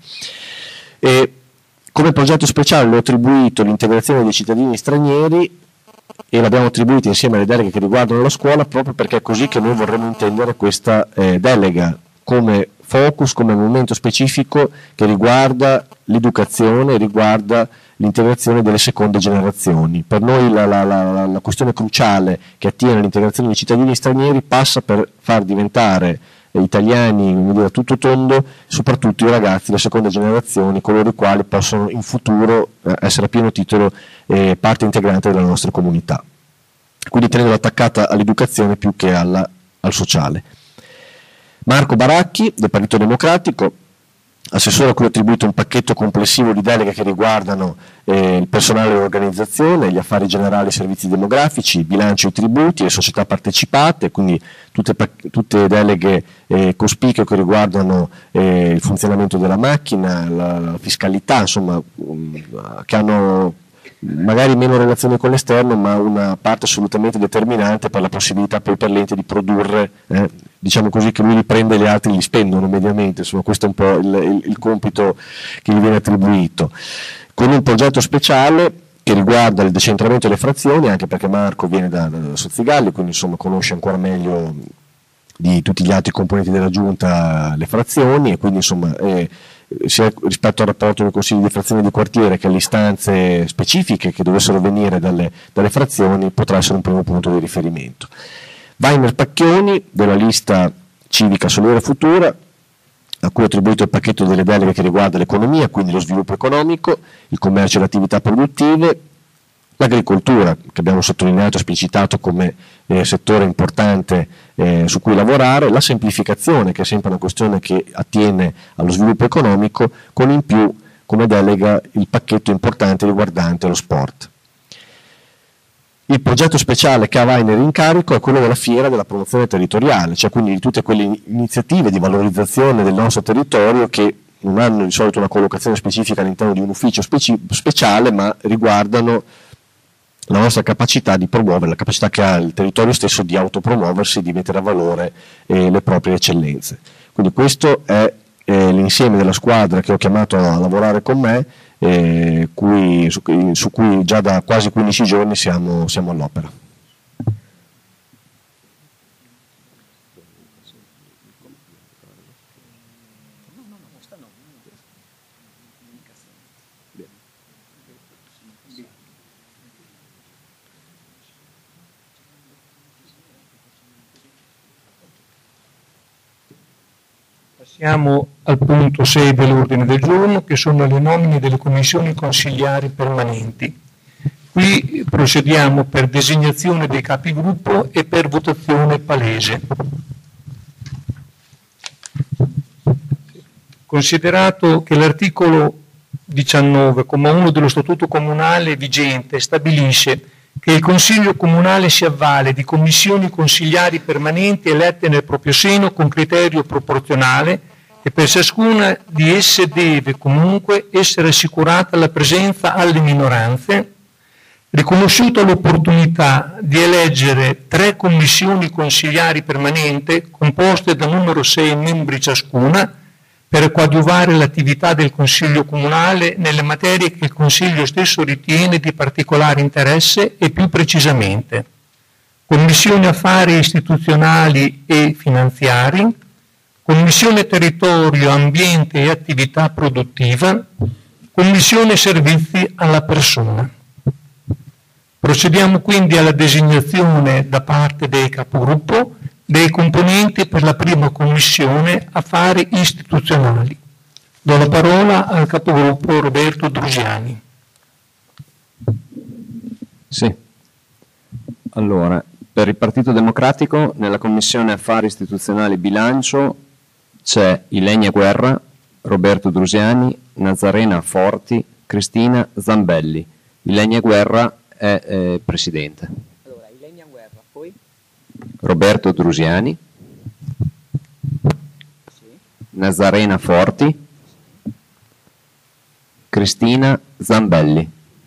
A: E come progetto speciale le ho attribuito l'integrazione dei cittadini stranieri, e l'abbiamo attribuita insieme alle deleghe che riguardano la scuola, proprio perché è così che noi vorremmo intendere questa eh, delega, come focus, come momento specifico che riguarda l'educazione, riguarda l'integrazione delle seconde generazioni. Per noi la, la, la, la questione cruciale che attiene all'integrazione dei cittadini stranieri passa per far diventare italiani a tutto tondo, soprattutto i ragazzi delle seconde generazioni, coloro i quali possono in futuro essere a pieno titolo eh, parte integrante della nostra comunità. Quindi tenendo attaccata all'educazione più che alla, al sociale. Marco Baracchi, del Partito Democratico, assessore a cui ho attribuito un pacchetto complessivo di deleghe che riguardano eh, il personale dell'organizzazione, gli affari generali e i servizi demografici, il bilancio e i tributi, le società partecipate, quindi tutte, tutte deleghe eh, cospicue che riguardano eh, il funzionamento della macchina, la, la fiscalità, insomma, um, che hanno magari meno relazione con l'esterno, ma una parte assolutamente determinante per la possibilità poi per l'ente di produrre, eh, diciamo così, che lui li prende e gli altri li spendono mediamente, insomma questo è un po' il, il, il compito che gli viene attribuito, con un progetto speciale che riguarda il decentramento delle frazioni, anche perché Marco viene da, da Sozzigalli, quindi insomma conosce ancora meglio di tutti gli altri componenti della giunta le frazioni, e quindi insomma eh, sia rispetto al rapporto del Consiglio di frazione di quartiere che alle istanze specifiche che dovessero venire dalle, dalle frazioni, potrà essere un primo punto di riferimento. Weiner Pacchioni, della lista civica Solera Futura, a cui ho attribuito il pacchetto delle deleghe che riguarda l'economia, quindi lo sviluppo economico, il commercio e le attività produttive, l'agricoltura, che abbiamo sottolineato e esplicitato come eh, settore importante eh, su cui lavorare, la semplificazione, che è sempre una questione che attiene allo sviluppo economico, con in più come delega il pacchetto importante riguardante lo sport. Il progetto speciale che ha Weiner in carico è quello della fiera della promozione territoriale, cioè quindi di tutte quelle iniziative di valorizzazione del nostro territorio che non hanno di solito una collocazione specifica all'interno di un ufficio speci- speciale, ma riguardano la nostra capacità di promuovere, la capacità che ha il territorio stesso di autopromuoversi, di mettere a valore eh, le proprie eccellenze. Quindi questo è eh, l'insieme della squadra che ho chiamato a lavorare con me, eh, cui, su, su cui già da quasi quindici giorni siamo, siamo all'opera.
B: Passiamo al punto sei dell'ordine del giorno, che sono le nomine delle commissioni consigliari permanenti. Qui procediamo per designazione dei capigruppo e per votazione palese. Considerato che l'articolo diciannove, comma uno dello Statuto Comunale vigente stabilisce che il Consiglio Comunale si avvale di commissioni consigliari permanenti elette nel proprio seno con criterio proporzionale e per ciascuna di esse deve comunque essere assicurata la presenza alle minoranze, riconosciuta l'opportunità di eleggere tre commissioni consigliari permanenti composte da numero sei membri ciascuna per coadiuvare l'attività del Consiglio Comunale nelle materie che il Consiglio stesso ritiene di particolare interesse e più precisamente Commissione Affari Istituzionali e Finanziari, Commissione Territorio, Ambiente e Attività Produttiva, Commissione Servizi alla Persona. Procediamo quindi alla designazione da parte dei capogruppo dei componenti per la prima commissione affari istituzionali. Do la parola al capogruppo Roberto Drusiani.
G: Sì. Allora, per il Partito Democratico nella commissione affari istituzionali bilancio c'è Ilenia Guerra, Roberto Drusiani, Nazarena Forti, Cristina Zambelli. Ilenia Guerra è eh, presidente.
C: Allora, Ilenia Guerra, poi?
G: Roberto Drusiani,
C: Sì.
G: Nazarena Forti, Cristina Zambelli.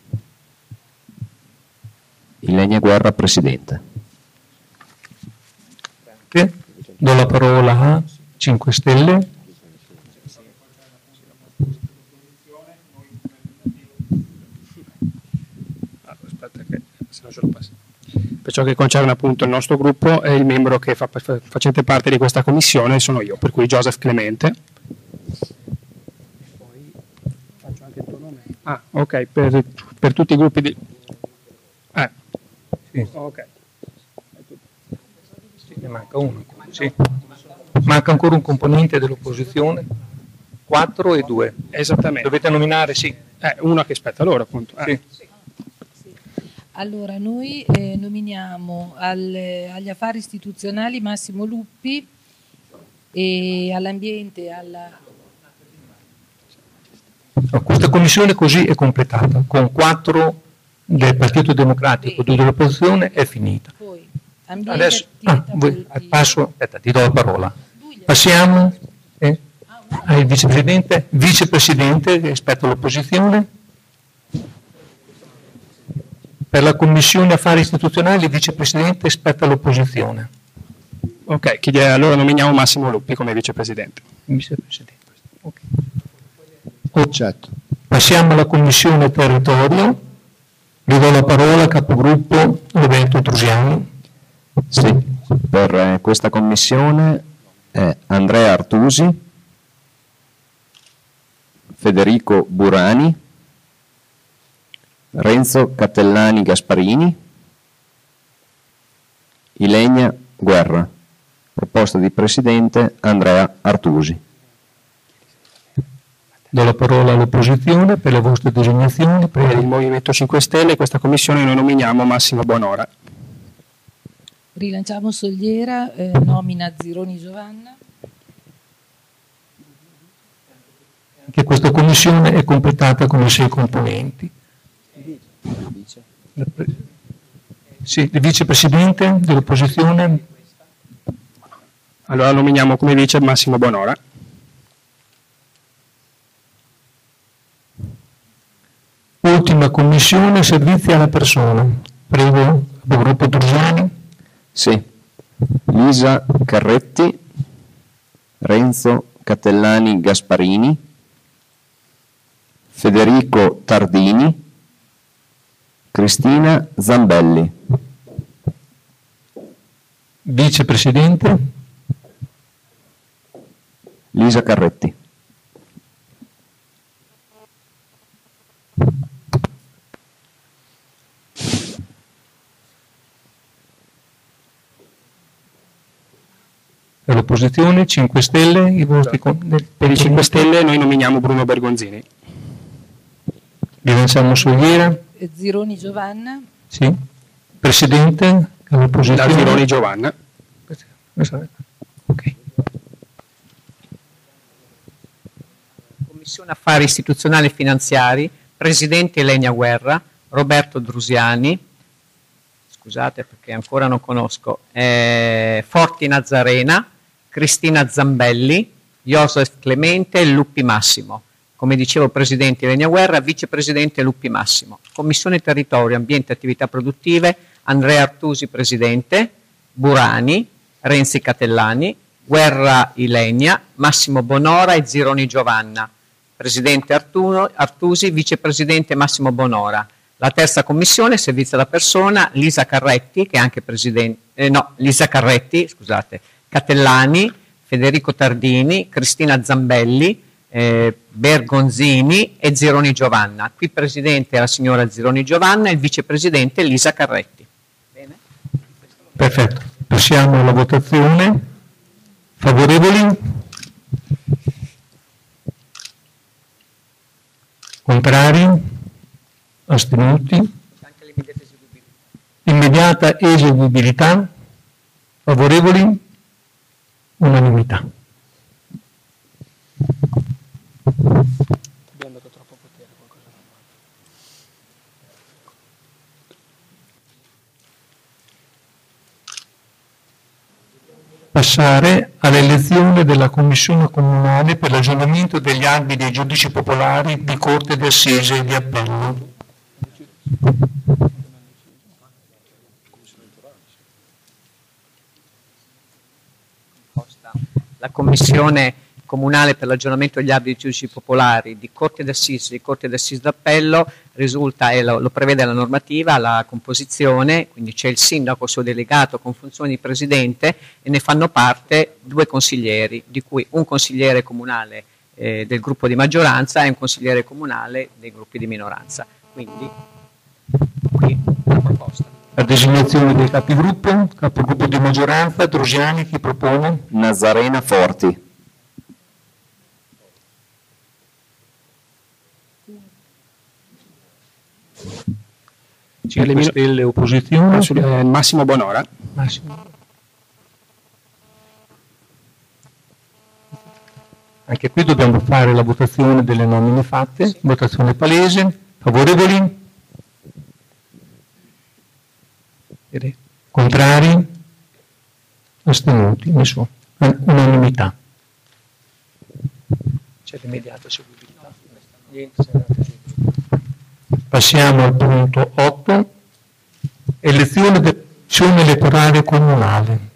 G: Ilenia Guerra, presidente.
B: Grazie. Do la parola a cinque Stelle.
D: Aspetta che se no ce lo passo. Per ciò che concerne appunto il nostro gruppo, è il membro che fa facente parte di questa commissione sono io, per cui Joseph Clemente. Poi faccio anche il tuo nome. Ah, ok, per, per tutti i gruppi di... Eh.
B: Sì.
D: Ok.
B: Sì, ne manca uno. Sì. Manca ancora un componente dell'opposizione. quattro e due.
D: Esattamente.
B: Dovete nominare, sì.
D: Eh, uno che spetta loro, appunto. Eh.
B: Sì.
I: Allora, noi eh, nominiamo al, agli affari istituzionali Massimo Luppi e all'ambiente alla...
B: Questa commissione così è completata, con quattro del Partito Democratico e due dell'opposizione è finita.
I: Poi, ambiente,
B: Adesso ah, voi,
I: produttiva.
B: passo, aspetta, ti do la parola. Passiamo eh, al vicepresidente, vicepresidente rispetto all'opposizione. Per la Commissione Affari Istituzionali, vicepresidente spetta all'opposizione.
D: Ok, chiede, allora nominiamo Massimo Luppi come vicepresidente.
B: Vicepresidente. Okay. Accetto. Passiamo alla Commissione Territorio. Vi do la parola al capogruppo Roberto Trusiani.
G: Sì, per eh, questa commissione è Andrea Artusi, Federico Burani, Renzo Catellani Gasparini, Ilenia Guerra. Proposta di presidente Andrea Artusi.
B: Do la parola all'opposizione per le vostre designazioni.
D: Per il Movimento cinque Stelle questa commissione noi nominiamo Massimo Bonora.
I: Rilanciamo Sogliera, eh, nomina Zironi Giovanna.
B: Anche questa commissione è completata con i sei componenti. Sì, il vicepresidente dell'opposizione.
D: Allora nominiamo come vice Massimo Bonora.
B: Ultima commissione, servizi alla persona. Prego, capogruppo Trusiani.
G: Sì, Lisa Carretti, Renzo Catellani Gasparini, Federico Tardini, Cristina Zambelli.
B: Vicepresidente
G: Lisa Carretti.
B: Per l'opposizione cinque Stelle, i voti con...
D: Per i cinque Stelle noi nominiamo Bruno Bergonzini.
B: Rilanciamo Sogliera.
I: Eh, Zironi Giovanna.
B: Sì. Presidente dell'opposizione.
D: La Zironi Giovanna.
B: Ok.
C: Commissione Affari Istituzionali e Finanziari, Presidente Ilenia Guerra, Roberto Drusiani, scusate perché ancora non conosco, eh, Forti Nazarena, Cristina Zambelli, Joseph Clemente e Luppi Massimo. Come dicevo, Presidente Ilenia Guerra, Vicepresidente Luppi Massimo. Commissione Territorio, Ambiente e Attività Produttive, Andrea Artusi Presidente, Burani, Renzi Catellani, Guerra Ilenia, Massimo Bonora e Zironi Giovanna. Presidente Artuno, Artusi, Vicepresidente Massimo Bonora. La terza commissione, Servizio alla persona, Lisa Carretti, che è anche Presidente, eh, no, Lisa Carretti, scusate, Catellani, Federico Tardini, Cristina Zambelli, eh, Bergonzini e Zironi Giovanna. Qui Presidente è la signora Zironi Giovanna e il Vicepresidente Lisa Carretti. Bene?
B: Perfetto. Passiamo alla votazione. Favorevoli? Contrari? Astenuti? Immediata eseguibilità? Favorevoli? Unanimità.
D: Abbiamo dato troppo potere a qualcosa.
B: Passare all'elezione della Commissione Comunale per l'aggiornamento degli albi dei giudici popolari di Corte d'Assise e di Appello.
C: La Commissione Comunale per l'aggiornamento degli albi dei giudici popolari di Corte d'Assise e di Corte d'Assise d'Appello risulta, e lo, lo prevede la normativa, la composizione, quindi c'è il sindaco suo delegato con funzioni di presidente e ne fanno parte due consiglieri, di cui un consigliere comunale eh, del gruppo di maggioranza e un consigliere comunale dei gruppi di minoranza. Quindi qui la proposta.
B: La designazione dei capigruppo, capogruppo di maggioranza, Drusiani, chi propone?
G: Nazarena, Forti.
B: cinque Stelle opposizione.
D: Eh, Massimo Bonora.
B: Massimo. Anche qui dobbiamo fare la votazione delle nomine fatte, sì. Votazione palese, favorevoli? Contrari? Astenuti? Nessuno. Unanimità. C'è l'immediata seguibilità. Passiamo al punto otto, elezione del commissione elettorale comunale.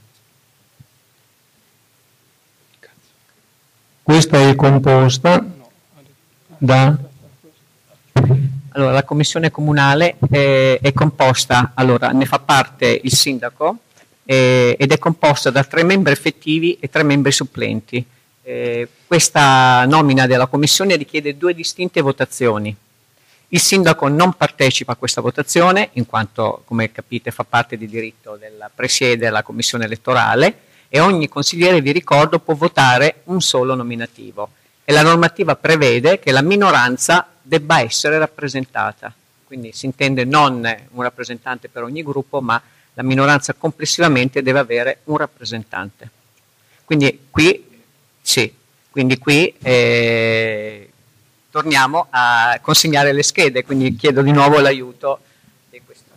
B: Questa è composta da...
C: Allora, la commissione comunale è, è composta, allora, ne fa parte il sindaco eh, ed è composta da tre membri effettivi e tre membri supplenti. Eh, questa nomina della commissione richiede due distinte votazioni. Il sindaco non partecipa a questa votazione, in quanto, come capite, fa parte di diritto del presiede della commissione elettorale, e ogni consigliere, vi ricordo, può votare un solo nominativo. E la normativa prevede che la minoranza debba essere rappresentata. Quindi si intende non un rappresentante per ogni gruppo, ma la minoranza complessivamente deve avere un rappresentante. Quindi qui, sì, quindi qui eh, torniamo a consegnare le schede, quindi chiedo di nuovo l'aiuto di questa.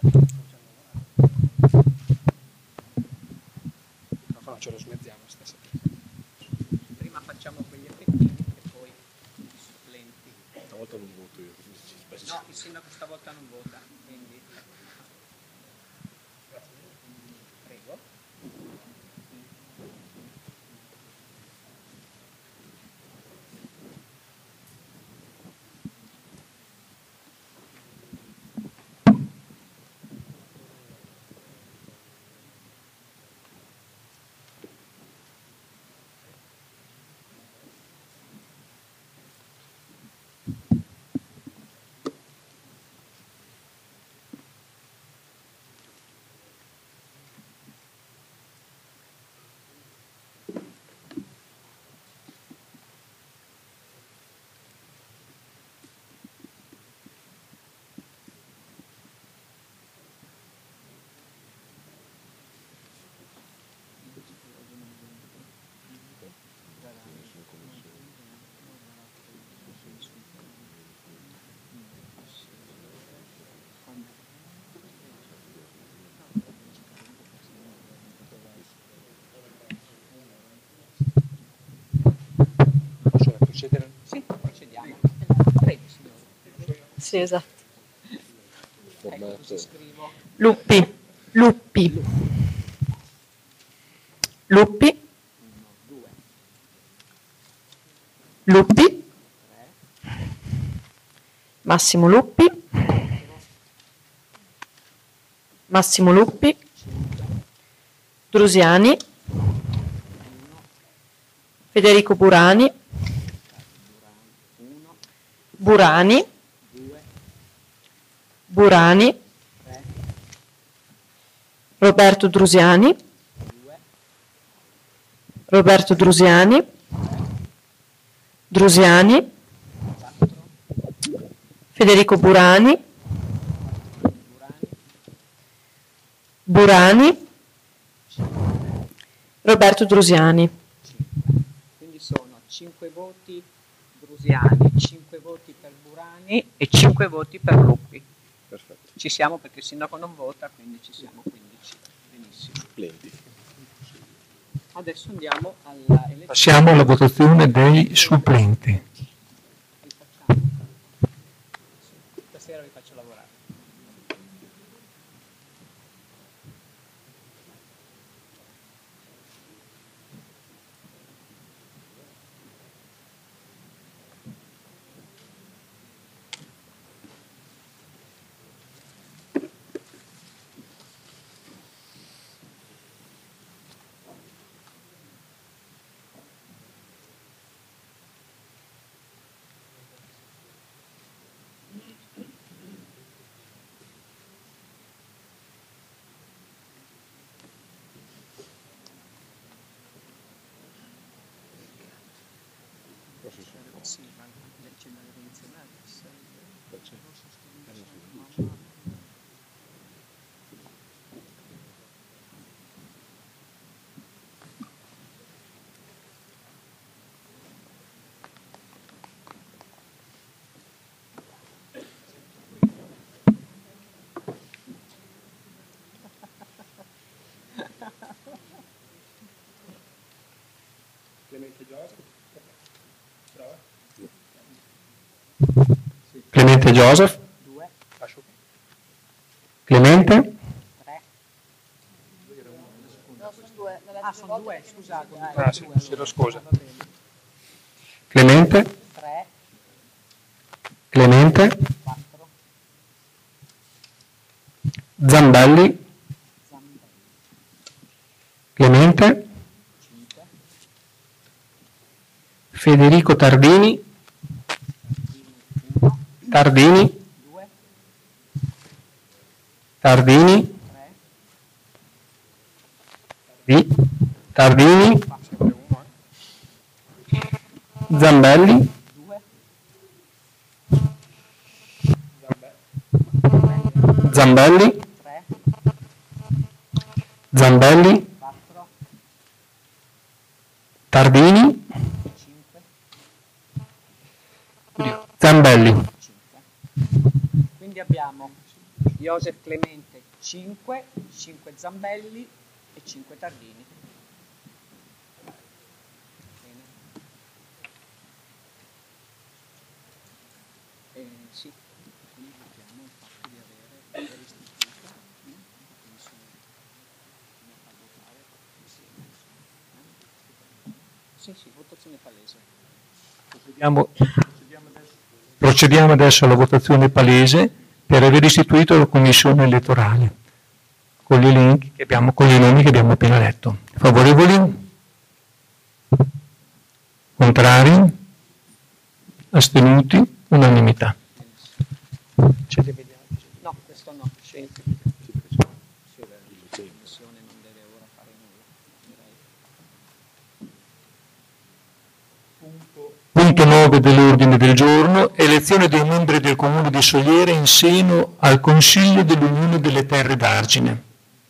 D: Ce lo smezziamo stasera.
C: Prima facciamo quegli effettivi e poi i supplenti.
A: Stavolta non voto io.
C: No, il sindaco stavolta non vota, quindi... Prego. Sì, procediamo. Prego, signore.
F: Sì, esatto.
C: Ecco, così scrivo.
F: Luppi, Luppi, Luppi, Luppi, Massimo Luppi, Massimo Luppi, Drusiani, Federico Burani, Burani, Burani, Roberto Drusiani, Roberto Drusiani, Drusiani, Federico Burani, Burani, Roberto Drusiani.
C: Quindi sono cinque voti Drusiani, cinque voti per Burani e cinque voti per Luppi.
A: Perfetto.
C: Ci siamo perché il sindaco non vota, quindi ci siamo quindici. Benissimo.
A: Supplenti.
C: Adesso andiamo alla elezione.
B: Passiamo alla votazione dei supplenti.
C: Rifacciamo. Stasera vi faccio lavorare.
D: Clemente Joseph. Clemente.
C: Ah, sono due, scusate.
D: Ah, sì, chiedo scusa. Clemente. Clemente. Zambelli. Clemente. Federico Tardini. Tardini. Tardini. Tardini. Zambelli. Zambelli. Zambelli. Tardini. Zambelli.
C: Quindi abbiamo Joseph Clemente cinque, cinque Zambelli e cinque Tardini. Bene. Eh, sì, quindi abbiamo il fatto di avere restituito, penso fino a votare insieme. Sì, sì, votazione palese.
B: Procediamo, procediamo adesso alla votazione palese per aver istituito la commissione elettorale con gli elenchi che abbiamo, con i nomi che abbiamo appena letto. Favorevoli? Contrari? Astenuti? Unanimità.
C: Ce le vediamo. No, questo no. Scelti. La commissione non deve ora fare nulla.
B: Punto nove dell'ordine del giorno, elezione dei membri del Comune di Soliera in seno al Consiglio dell'Unione delle Terre d'Argine.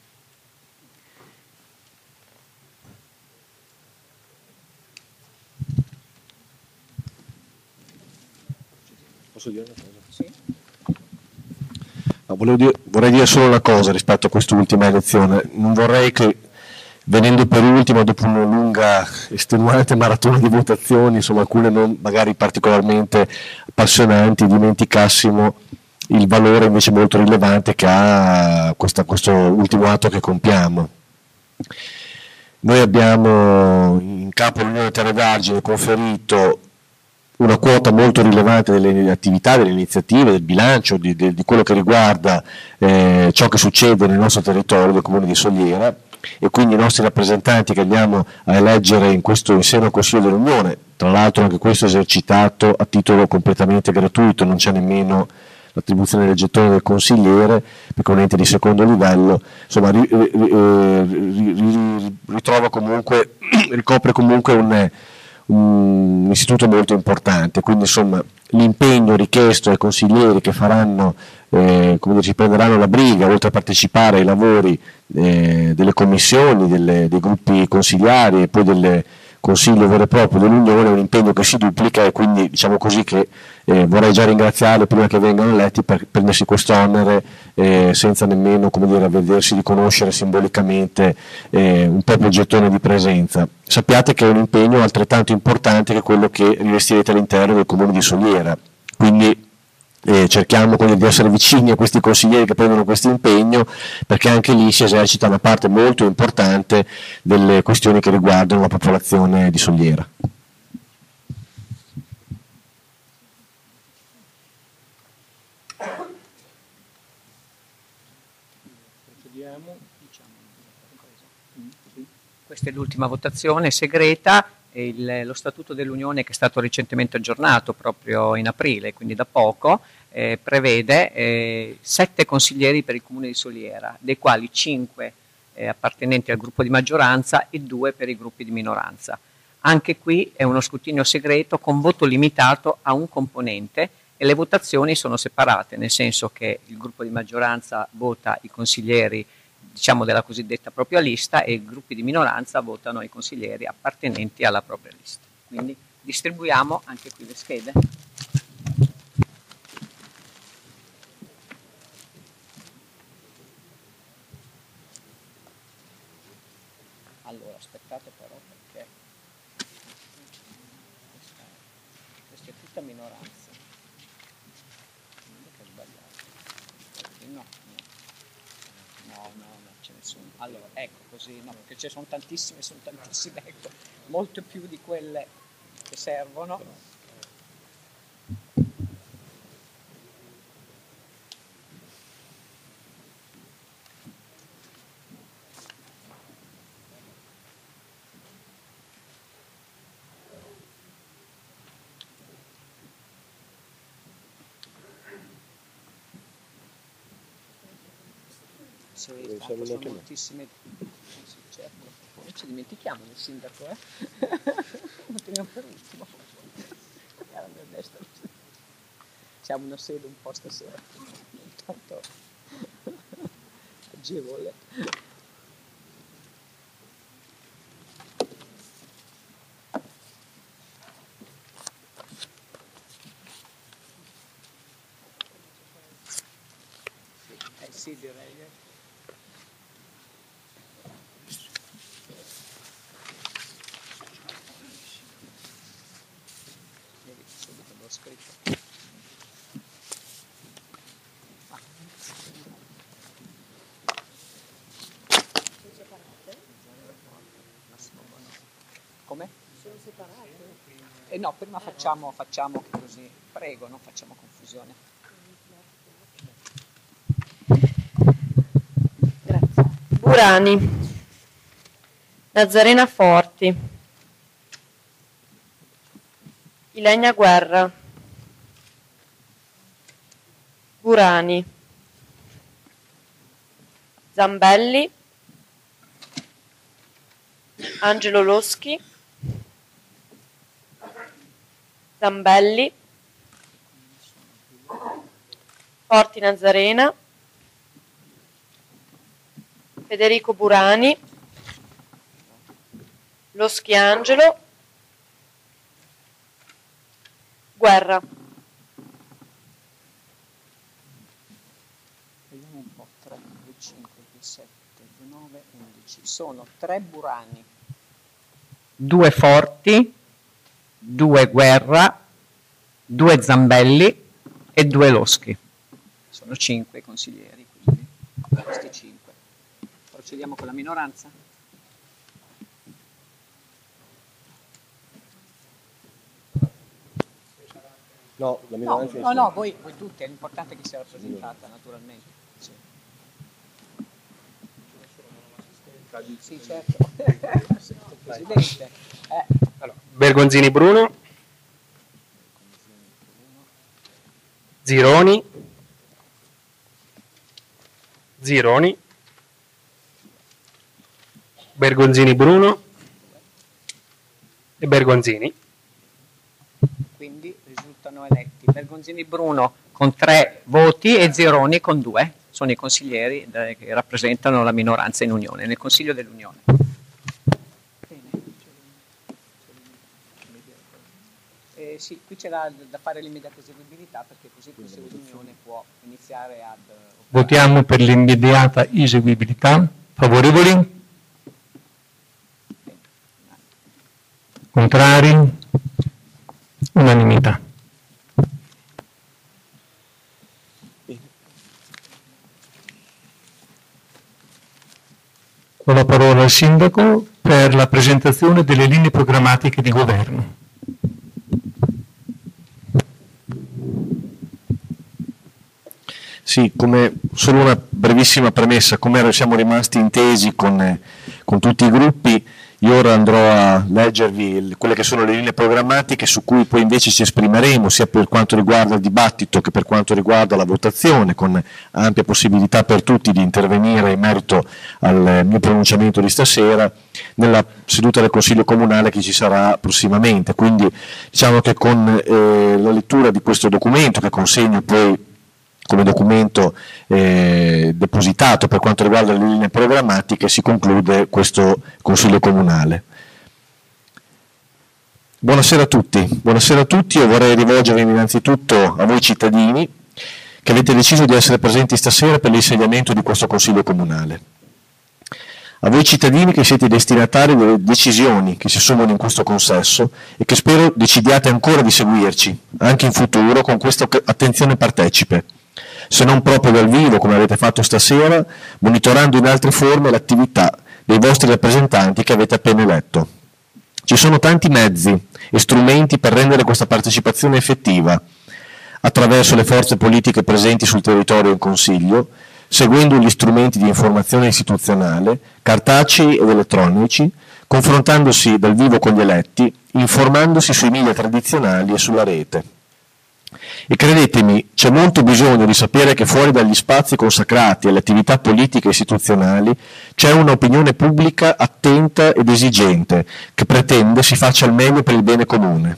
A: Posso dire una cosa? Sì. No, volevo dire, vorrei dire solo una cosa rispetto a quest'ultima elezione. Non vorrei che, venendo per ultimo dopo una lunga estenuante maratona di votazioni, insomma alcune non magari particolarmente appassionanti, dimenticassimo il valore invece molto rilevante che ha questa, questo ultimo atto che compiamo. Noi abbiamo in capo all'Unione Terre d'Argine conferito una quota molto rilevante delle attività, delle iniziative, del bilancio, di, di, di quello che riguarda eh, ciò che succede nel nostro territorio del Comune di Soliera, e quindi i nostri rappresentanti che andiamo a eleggere in questo in seno al Consiglio dell'Unione, tra l'altro anche questo esercitato a titolo completamente gratuito, non c'è nemmeno l'attribuzione del gettone del consigliere, perché è un ente di secondo livello, insomma ri, ri, ri, ritrova comunque, ricopre comunque un, un istituto molto importante, quindi insomma l'impegno richiesto ai consiglieri che faranno, eh, come dire, ci prenderanno la briga, oltre a partecipare ai lavori eh, delle commissioni, delle, dei gruppi consigliari e poi del Consiglio vero e proprio dell'Unione, è un impegno che si duplica, e quindi diciamo così che eh, vorrei già ringraziarli prima che vengano eletti per prendersi quest'onere eh, senza nemmeno, come dire, vedersi riconoscere simbolicamente eh, un proprio gettone di presenza. Sappiate che è un impegno altrettanto importante che quello che rivestirete all'interno del Comune di Soliera, quindi Eh, cerchiamo quindi di essere vicini a questi consiglieri che prendono questo impegno, perché anche lì si esercita una parte molto importante delle questioni che riguardano la popolazione di Soliera.
C: Questa è l'ultima votazione segreta. Il, lo Statuto dell'Unione, che è stato recentemente aggiornato proprio in aprile, quindi da poco, eh, prevede eh, sette consiglieri per il Comune di Soliera, dei quali cinque eh, appartenenti al gruppo di maggioranza e due per i gruppi di minoranza. Anche qui è uno scrutinio segreto con voto limitato a un componente e le votazioni sono separate, nel senso che il gruppo di maggioranza vota i consiglieri, diciamo, della cosiddetta propria lista e i gruppi di minoranza votano i consiglieri appartenenti alla propria lista. Quindi distribuiamo anche qui le schede. Allora, aspettate però perché questa, questa è tutta minoranza. Non è che ho sbagliato. No, no, no, no, no, ce ne sono. Allora, ecco così, no, perché ce ne sono tantissime, sono tantissime, ecco, molte più di quelle che servono. Sì, tanto sono moltissime. Sì, certo. Poi ci dimentichiamo del sindaco, eh? Lo teniamo per ultimo. Alla mia destra. Siamo una sede un po' stasera, tanto agevole. Eh sì, direi. Scritto. Come? Sono separate? Eh no, prima facciamo, facciamo che così, prego, non facciamo confusione.
F: Grazie. Burani, Nazarena Forti, Ilenia Guerra, Burani, Zambelli, Angelo Loschi, Zambelli, Forti Nazarena, Federico Burani, Loschi Angelo, Guerra.
C: Vediamo un po', tre, due, cinque, due, sette, due, nove, undici. Sono tre Burani, due Forti, due Guerra, due Zambelli e due Loschi. Sono cinque consiglieri, quindi questi cinque. Procediamo con la minoranza?
A: No, la
C: No,
A: minoranza
C: no, no, voi, voi tutti, è importante che sia rappresentata, naturalmente. Sì, sì, certo. Presidente. Eh.
D: Allora, Bergonzini Bruno, Zironi, Zironi, Bergonzini Bruno e Bergonzini.
C: Quindi risultano eletti Bergonzini Bruno con tre voti e Zironi con due. Sono i consiglieri che rappresentano la minoranza in Unione, nel Consiglio dell'Unione. Eh, sì, qui c'è da, da fare l'immediata eseguibilità perché così il Consiglio dell'Unione può iniziare ad...
B: Votiamo per l'immediata eseguibilità. Favorevoli? Contrari? Unanimità. Do la parola al Sindaco per la presentazione delle linee programmatiche di governo.
A: Sì, come solo una brevissima premessa, come siamo rimasti intesi con, eh, con tutti i gruppi, Io ora andrò a leggervi quelle che sono le linee programmatiche su cui poi invece ci esprimeremo, sia per quanto riguarda il dibattito che per quanto riguarda la votazione, con ampia possibilità per tutti di intervenire in merito al mio pronunciamento di stasera nella seduta del Consiglio Comunale che ci sarà prossimamente. Quindi diciamo che con eh, la lettura di questo documento, che consegno poi come documento eh, depositato per quanto riguarda le linee programmatiche, si conclude questo Consiglio Comunale. Buonasera a tutti. Buonasera a tutti. Io vorrei rivolgermi innanzitutto a voi cittadini che avete deciso di essere presenti stasera per l'insediamento di questo Consiglio Comunale. A voi cittadini che siete destinatari delle decisioni che si assumono in questo consesso e che spero decidiate ancora di seguirci, anche in futuro, con questa attenzione partecipe, se non proprio dal vivo come avete fatto stasera, monitorando in altre forme l'attività dei vostri rappresentanti che avete appena eletto. Ci sono tanti mezzi e strumenti per rendere questa partecipazione effettiva, attraverso le forze politiche presenti sul territorio in Consiglio, seguendo gli strumenti di informazione istituzionale, cartacei ed elettronici, confrontandosi dal vivo con gli eletti, informandosi sui media tradizionali e sulla rete. E credetemi, c'è molto bisogno di sapere che fuori dagli spazi consacrati alle attività politiche e istituzionali c'è un'opinione pubblica attenta ed esigente che pretende si faccia il meglio per il bene comune.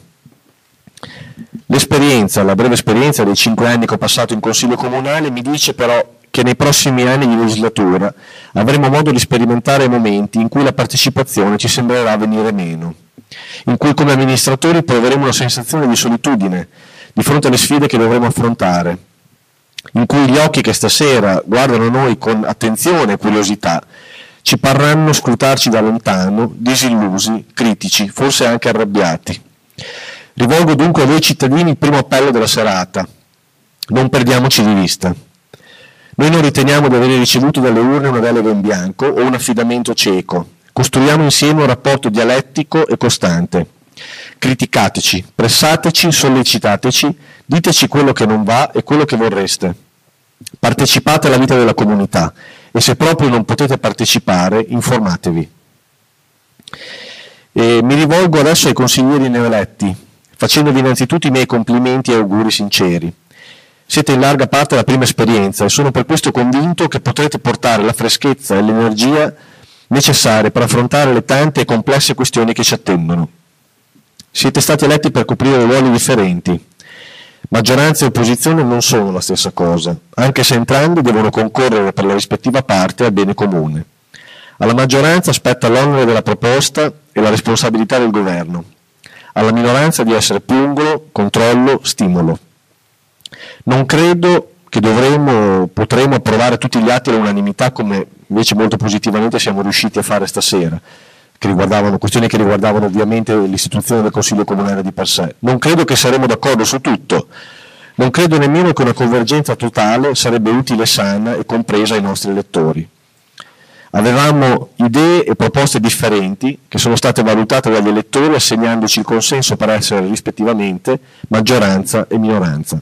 A: L'esperienza, la breve esperienza dei cinque anni che ho passato in Consiglio Comunale mi dice però che nei prossimi anni di legislatura avremo modo di sperimentare momenti in cui la partecipazione ci sembrerà venire meno, in cui come amministratori proveremo una sensazione di solitudine di fronte alle sfide che dovremo affrontare, in cui gli occhi che stasera guardano noi con attenzione e curiosità ci parranno scrutarci da lontano, disillusi, critici, forse anche arrabbiati. Rivolgo dunque a voi cittadini il primo appello della serata: non perdiamoci di vista. Noi non riteniamo di aver ricevuto dalle urne una delega in bianco o un affidamento cieco. Costruiamo insieme un rapporto dialettico e costante. Criticateci, pressateci, sollecitateci, diteci quello che non va e quello che vorreste. Partecipate alla vita della comunità e se proprio non potete partecipare, informatevi. E mi rivolgo adesso ai consiglieri neoeletti, facendovi innanzitutto i miei complimenti e auguri sinceri. Siete in larga parte la prima esperienza e sono per questo convinto che potrete portare la freschezza e l'energia necessarie per affrontare le tante e complesse questioni che ci attendono. Siete stati eletti per coprire ruoli differenti. Maggioranza e opposizione non sono la stessa cosa, anche se entrambi devono concorrere per la rispettiva parte al bene comune. Alla maggioranza spetta l'onere della proposta e la responsabilità del governo. Alla minoranza di essere pungolo, controllo, stimolo. Non credo che dovremo, potremo approvare tutti gli atti all'unanimità come invece molto positivamente siamo riusciti a fare stasera, che riguardavano questioni che riguardavano ovviamente l'istituzione del Consiglio Comunale di per sé. Non credo che saremo d'accordo su tutto, non credo nemmeno che una convergenza totale sarebbe utile e sana e compresa ai nostri elettori. Avevamo idee e proposte differenti che sono state valutate dagli elettori assegnandoci il consenso per essere rispettivamente maggioranza e minoranza.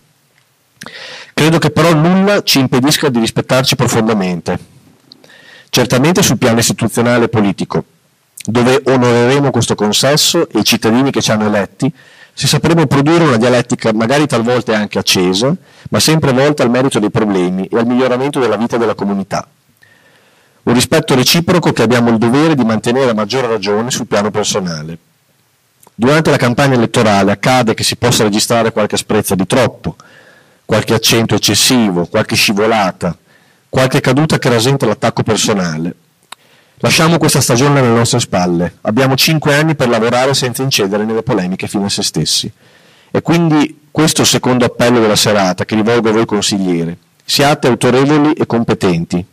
A: Credo che però nulla ci impedisca di rispettarci profondamente, certamente sul piano istituzionale e politico, dove onoreremo questo consesso e i cittadini che ci hanno eletti, se sapremo produrre una dialettica magari talvolta anche accesa, ma sempre volta al merito dei problemi e al miglioramento della vita della comunità. Un rispetto reciproco che abbiamo il dovere di mantenere a maggior ragione sul piano personale. Durante la campagna elettorale accade che si possa registrare qualche asprezza di troppo, qualche accento eccessivo, qualche scivolata, qualche caduta che rasenta l'attacco personale. Lasciamo questa stagione alle nostre spalle, abbiamo cinque anni per lavorare senza incedere nelle polemiche fino a se stessi. E quindi questo è il secondo appello della serata che rivolgo a voi consiglieri. Siate autorevoli e competenti.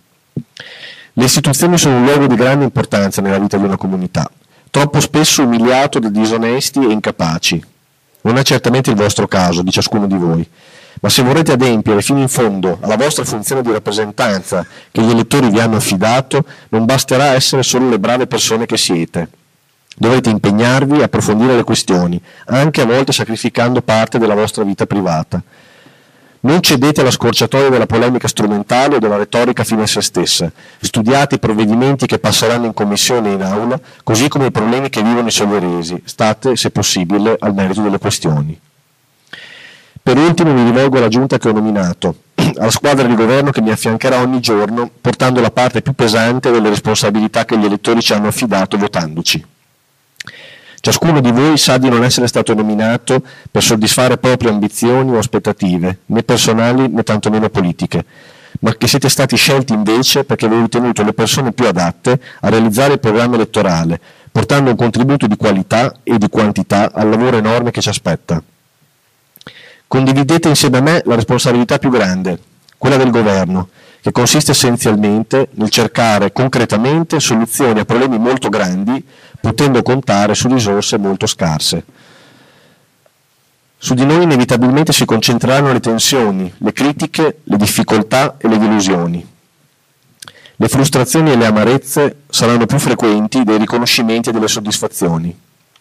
A: Le istituzioni sono un luogo di grande importanza nella vita di una comunità, troppo spesso umiliato da disonesti e incapaci. Non è certamente il vostro caso, di ciascuno di voi, ma se vorrete adempiere fino in fondo alla vostra funzione di rappresentanza che gli elettori vi hanno affidato, non basterà essere solo le brave persone che siete. Dovrete impegnarvi a approfondire le questioni, anche a volte sacrificando parte della vostra vita privata. Non cedete alla scorciatoia della polemica strumentale o della retorica fine a se stessa. Studiate i provvedimenti che passeranno in commissione e in aula, così come i problemi che vivono i soglieresi. State, se possibile, al merito delle questioni. Per ultimo mi rivolgo alla giunta che ho nominato, alla squadra di governo che mi affiancherà ogni giorno, portando la parte più pesante delle responsabilità che gli elettori ci hanno affidato votandoci. Ciascuno di voi sa di non essere stato nominato per soddisfare proprie ambizioni o aspettative, né personali né tantomeno politiche, ma che siete stati scelti invece perché avete ritenuto le persone più adatte a realizzare il programma elettorale, portando un contributo di qualità e di quantità al lavoro enorme che ci aspetta. Condividete insieme a me la responsabilità più grande, quella del governo, che consiste essenzialmente nel cercare concretamente soluzioni a problemi molto grandi, potendo contare su risorse molto scarse. Su di noi inevitabilmente si concentreranno le tensioni, le critiche, le difficoltà e le delusioni. Le frustrazioni e le amarezze saranno più frequenti dei riconoscimenti e delle soddisfazioni.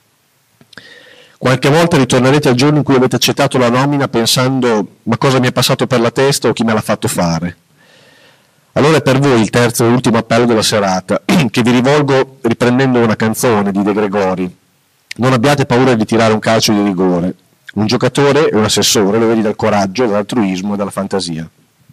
A: Qualche volta ritornerete al giorno in cui avete accettato la nomina pensando ma cosa mi è passato per la testa o chi me l'ha fatto fare. Allora è per voi il terzo e ultimo appello della serata, che vi rivolgo riprendendo una canzone di De Gregori. Non abbiate paura di tirare un calcio di rigore. Un giocatore e un assessore lo vedi dal coraggio, dall'altruismo e dalla fantasia.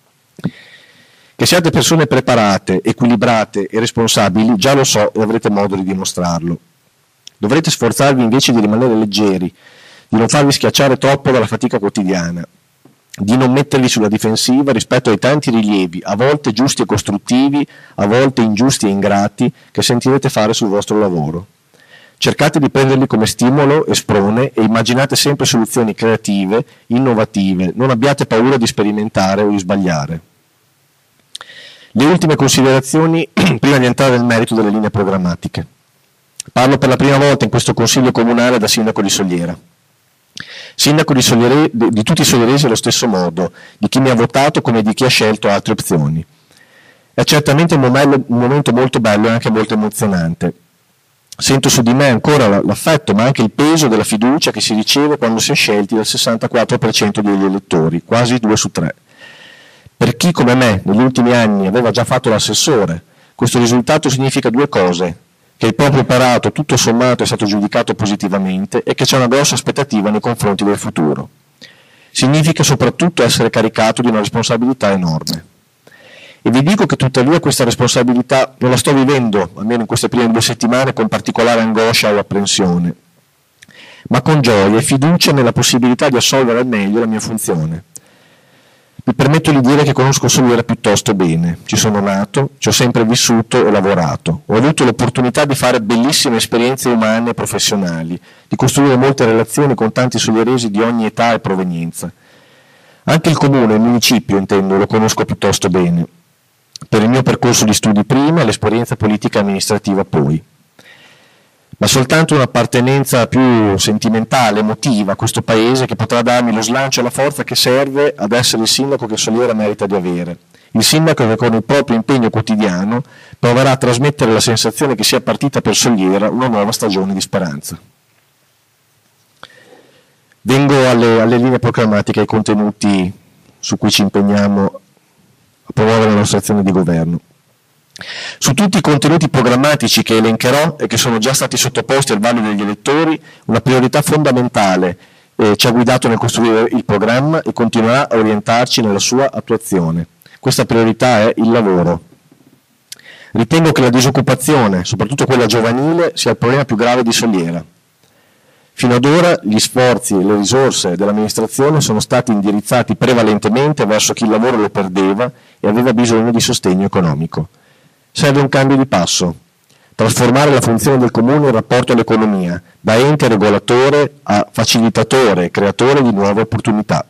A: Che siate persone preparate, equilibrate e responsabili, già lo so e avrete modo di dimostrarlo. Dovrete sforzarvi invece di rimanere leggeri, di non farvi schiacciare troppo dalla fatica quotidiana, di non mettervi sulla difensiva rispetto ai tanti rilievi, a volte giusti e costruttivi, a volte ingiusti e ingrati, che sentirete fare sul vostro lavoro. Cercate di prenderli come stimolo e sprone e immaginate sempre soluzioni creative, innovative, non abbiate paura di sperimentare o di sbagliare. Le ultime considerazioni prima di entrare nel merito delle linee programmatiche. Parlo per la prima volta in questo Consiglio Comunale da sindaco di Sogliera. Sindaco di, Sogliere, di tutti i soglieresi allo stesso modo, di chi mi ha votato come di chi ha scelto altre opzioni. È certamente un momento, un momento molto bello e anche molto emozionante. Sento su di me ancora l'affetto, ma anche il peso della fiducia che si riceve quando si è scelti dal sessantaquattro per cento degli elettori, quasi due su tre. Per chi come me negli ultimi anni aveva già fatto l'assessore, questo risultato significa due cose: che il proprio operato tutto sommato è stato giudicato positivamente e che c'è una grossa aspettativa nei confronti del futuro. Significa soprattutto essere caricato di una responsabilità enorme. E vi dico che tuttavia questa responsabilità non la sto vivendo, almeno in queste prime due settimane, con particolare angoscia o apprensione, ma con gioia e fiducia nella possibilità di assolvere al meglio la mia funzione. Mi permetto di dire che conosco Sogliera piuttosto bene, ci sono nato, ci ho sempre vissuto e lavorato, ho avuto l'opportunità di fare bellissime esperienze umane e professionali, di costruire molte relazioni con tanti soglieresi di ogni età e provenienza. Anche il comune, il municipio intendo, lo conosco piuttosto bene, per il mio percorso di studi prima e l'esperienza politica e amministrativa poi. Ma soltanto un'appartenenza più sentimentale, emotiva a questo paese che potrà darmi lo slancio e la forza che serve ad essere il sindaco che Sogliera merita di avere. Il sindaco che con il proprio impegno quotidiano proverà a trasmettere la sensazione che sia partita per Sogliera una nuova stagione di speranza. Vengo alle, alle linee programmatiche, ai contenuti su cui ci impegniamo a promuovere la nostra azione di governo. Su tutti i contenuti programmatici che elencherò e che sono già stati sottoposti al vaglio degli elettori, una priorità fondamentale eh, ci ha guidato nel costruire il programma e continuerà a orientarci nella sua attuazione. Questa priorità è il lavoro. Ritengo che la disoccupazione, soprattutto quella giovanile, sia il problema più grave di Sogliera. Fino ad ora gli sforzi e le risorse dell'amministrazione sono stati indirizzati prevalentemente verso chi il lavoro lo perdeva e aveva bisogno di sostegno economico. Serve un cambio di passo, trasformare la funzione del comune in rapporto all'economia, da ente regolatore a facilitatore e creatore di nuove opportunità.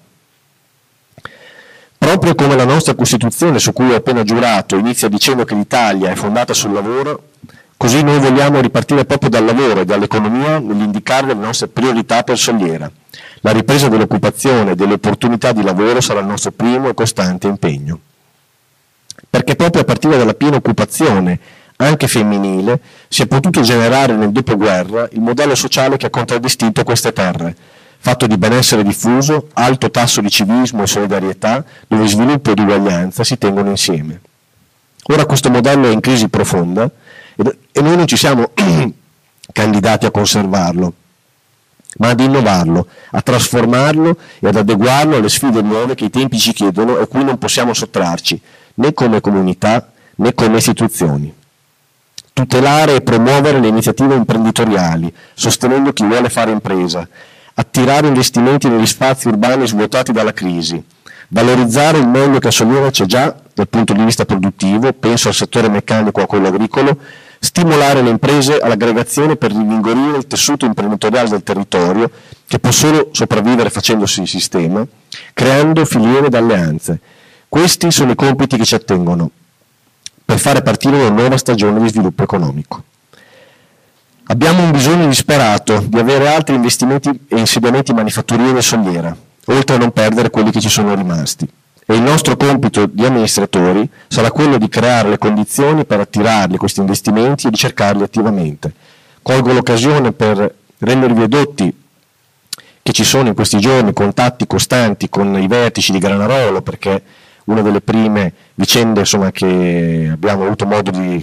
A: Proprio come la nostra Costituzione, su cui ho appena giurato, inizia dicendo che l'Italia è fondata sul lavoro, così noi vogliamo ripartire proprio dal lavoro e dall'economia nell'indicare le nostre priorità per Sogliera. La ripresa dell'occupazione e delle opportunità di lavoro sarà il nostro primo e costante impegno. Perché proprio a partire dalla piena occupazione, anche femminile, si è potuto generare nel dopoguerra il modello sociale che ha contraddistinto queste terre, fatto di benessere diffuso, alto tasso di civismo e solidarietà, dove sviluppo ed uguaglianza si tengono insieme. Ora questo modello è in crisi profonda e noi non ci siamo candidati a conservarlo, ma ad innovarlo, a trasformarlo e ad adeguarlo alle sfide nuove che i tempi ci chiedono e a cui non possiamo sottrarci, né come comunità né come istituzioni. Tutelare e promuovere le iniziative imprenditoriali, sostenendo chi vuole fare impresa, attirare investimenti negli spazi urbani svuotati dalla crisi, valorizzare il meglio che a Soliera c'è già dal punto di vista produttivo, penso al settore meccanico o a quello agricolo, stimolare le imprese all'aggregazione per rinvigorire il tessuto imprenditoriale del territorio, che può solo sopravvivere facendosi sistema, creando filiere d'alleanze. Questi sono i compiti che ci attengono per fare partire una nuova stagione di sviluppo economico. Abbiamo un bisogno disperato di avere altri investimenti e insediamenti manifatturieri a Soliera, oltre a non perdere quelli che ci sono rimasti. E il nostro compito di amministratori sarà quello di creare le condizioni per attirarli questi investimenti e di cercarli attivamente. Colgo l'occasione per rendervi edotti che ci sono in questi giorni contatti costanti con i vertici di Granarolo, perché una delle prime vicende insomma, che abbiamo avuto modo di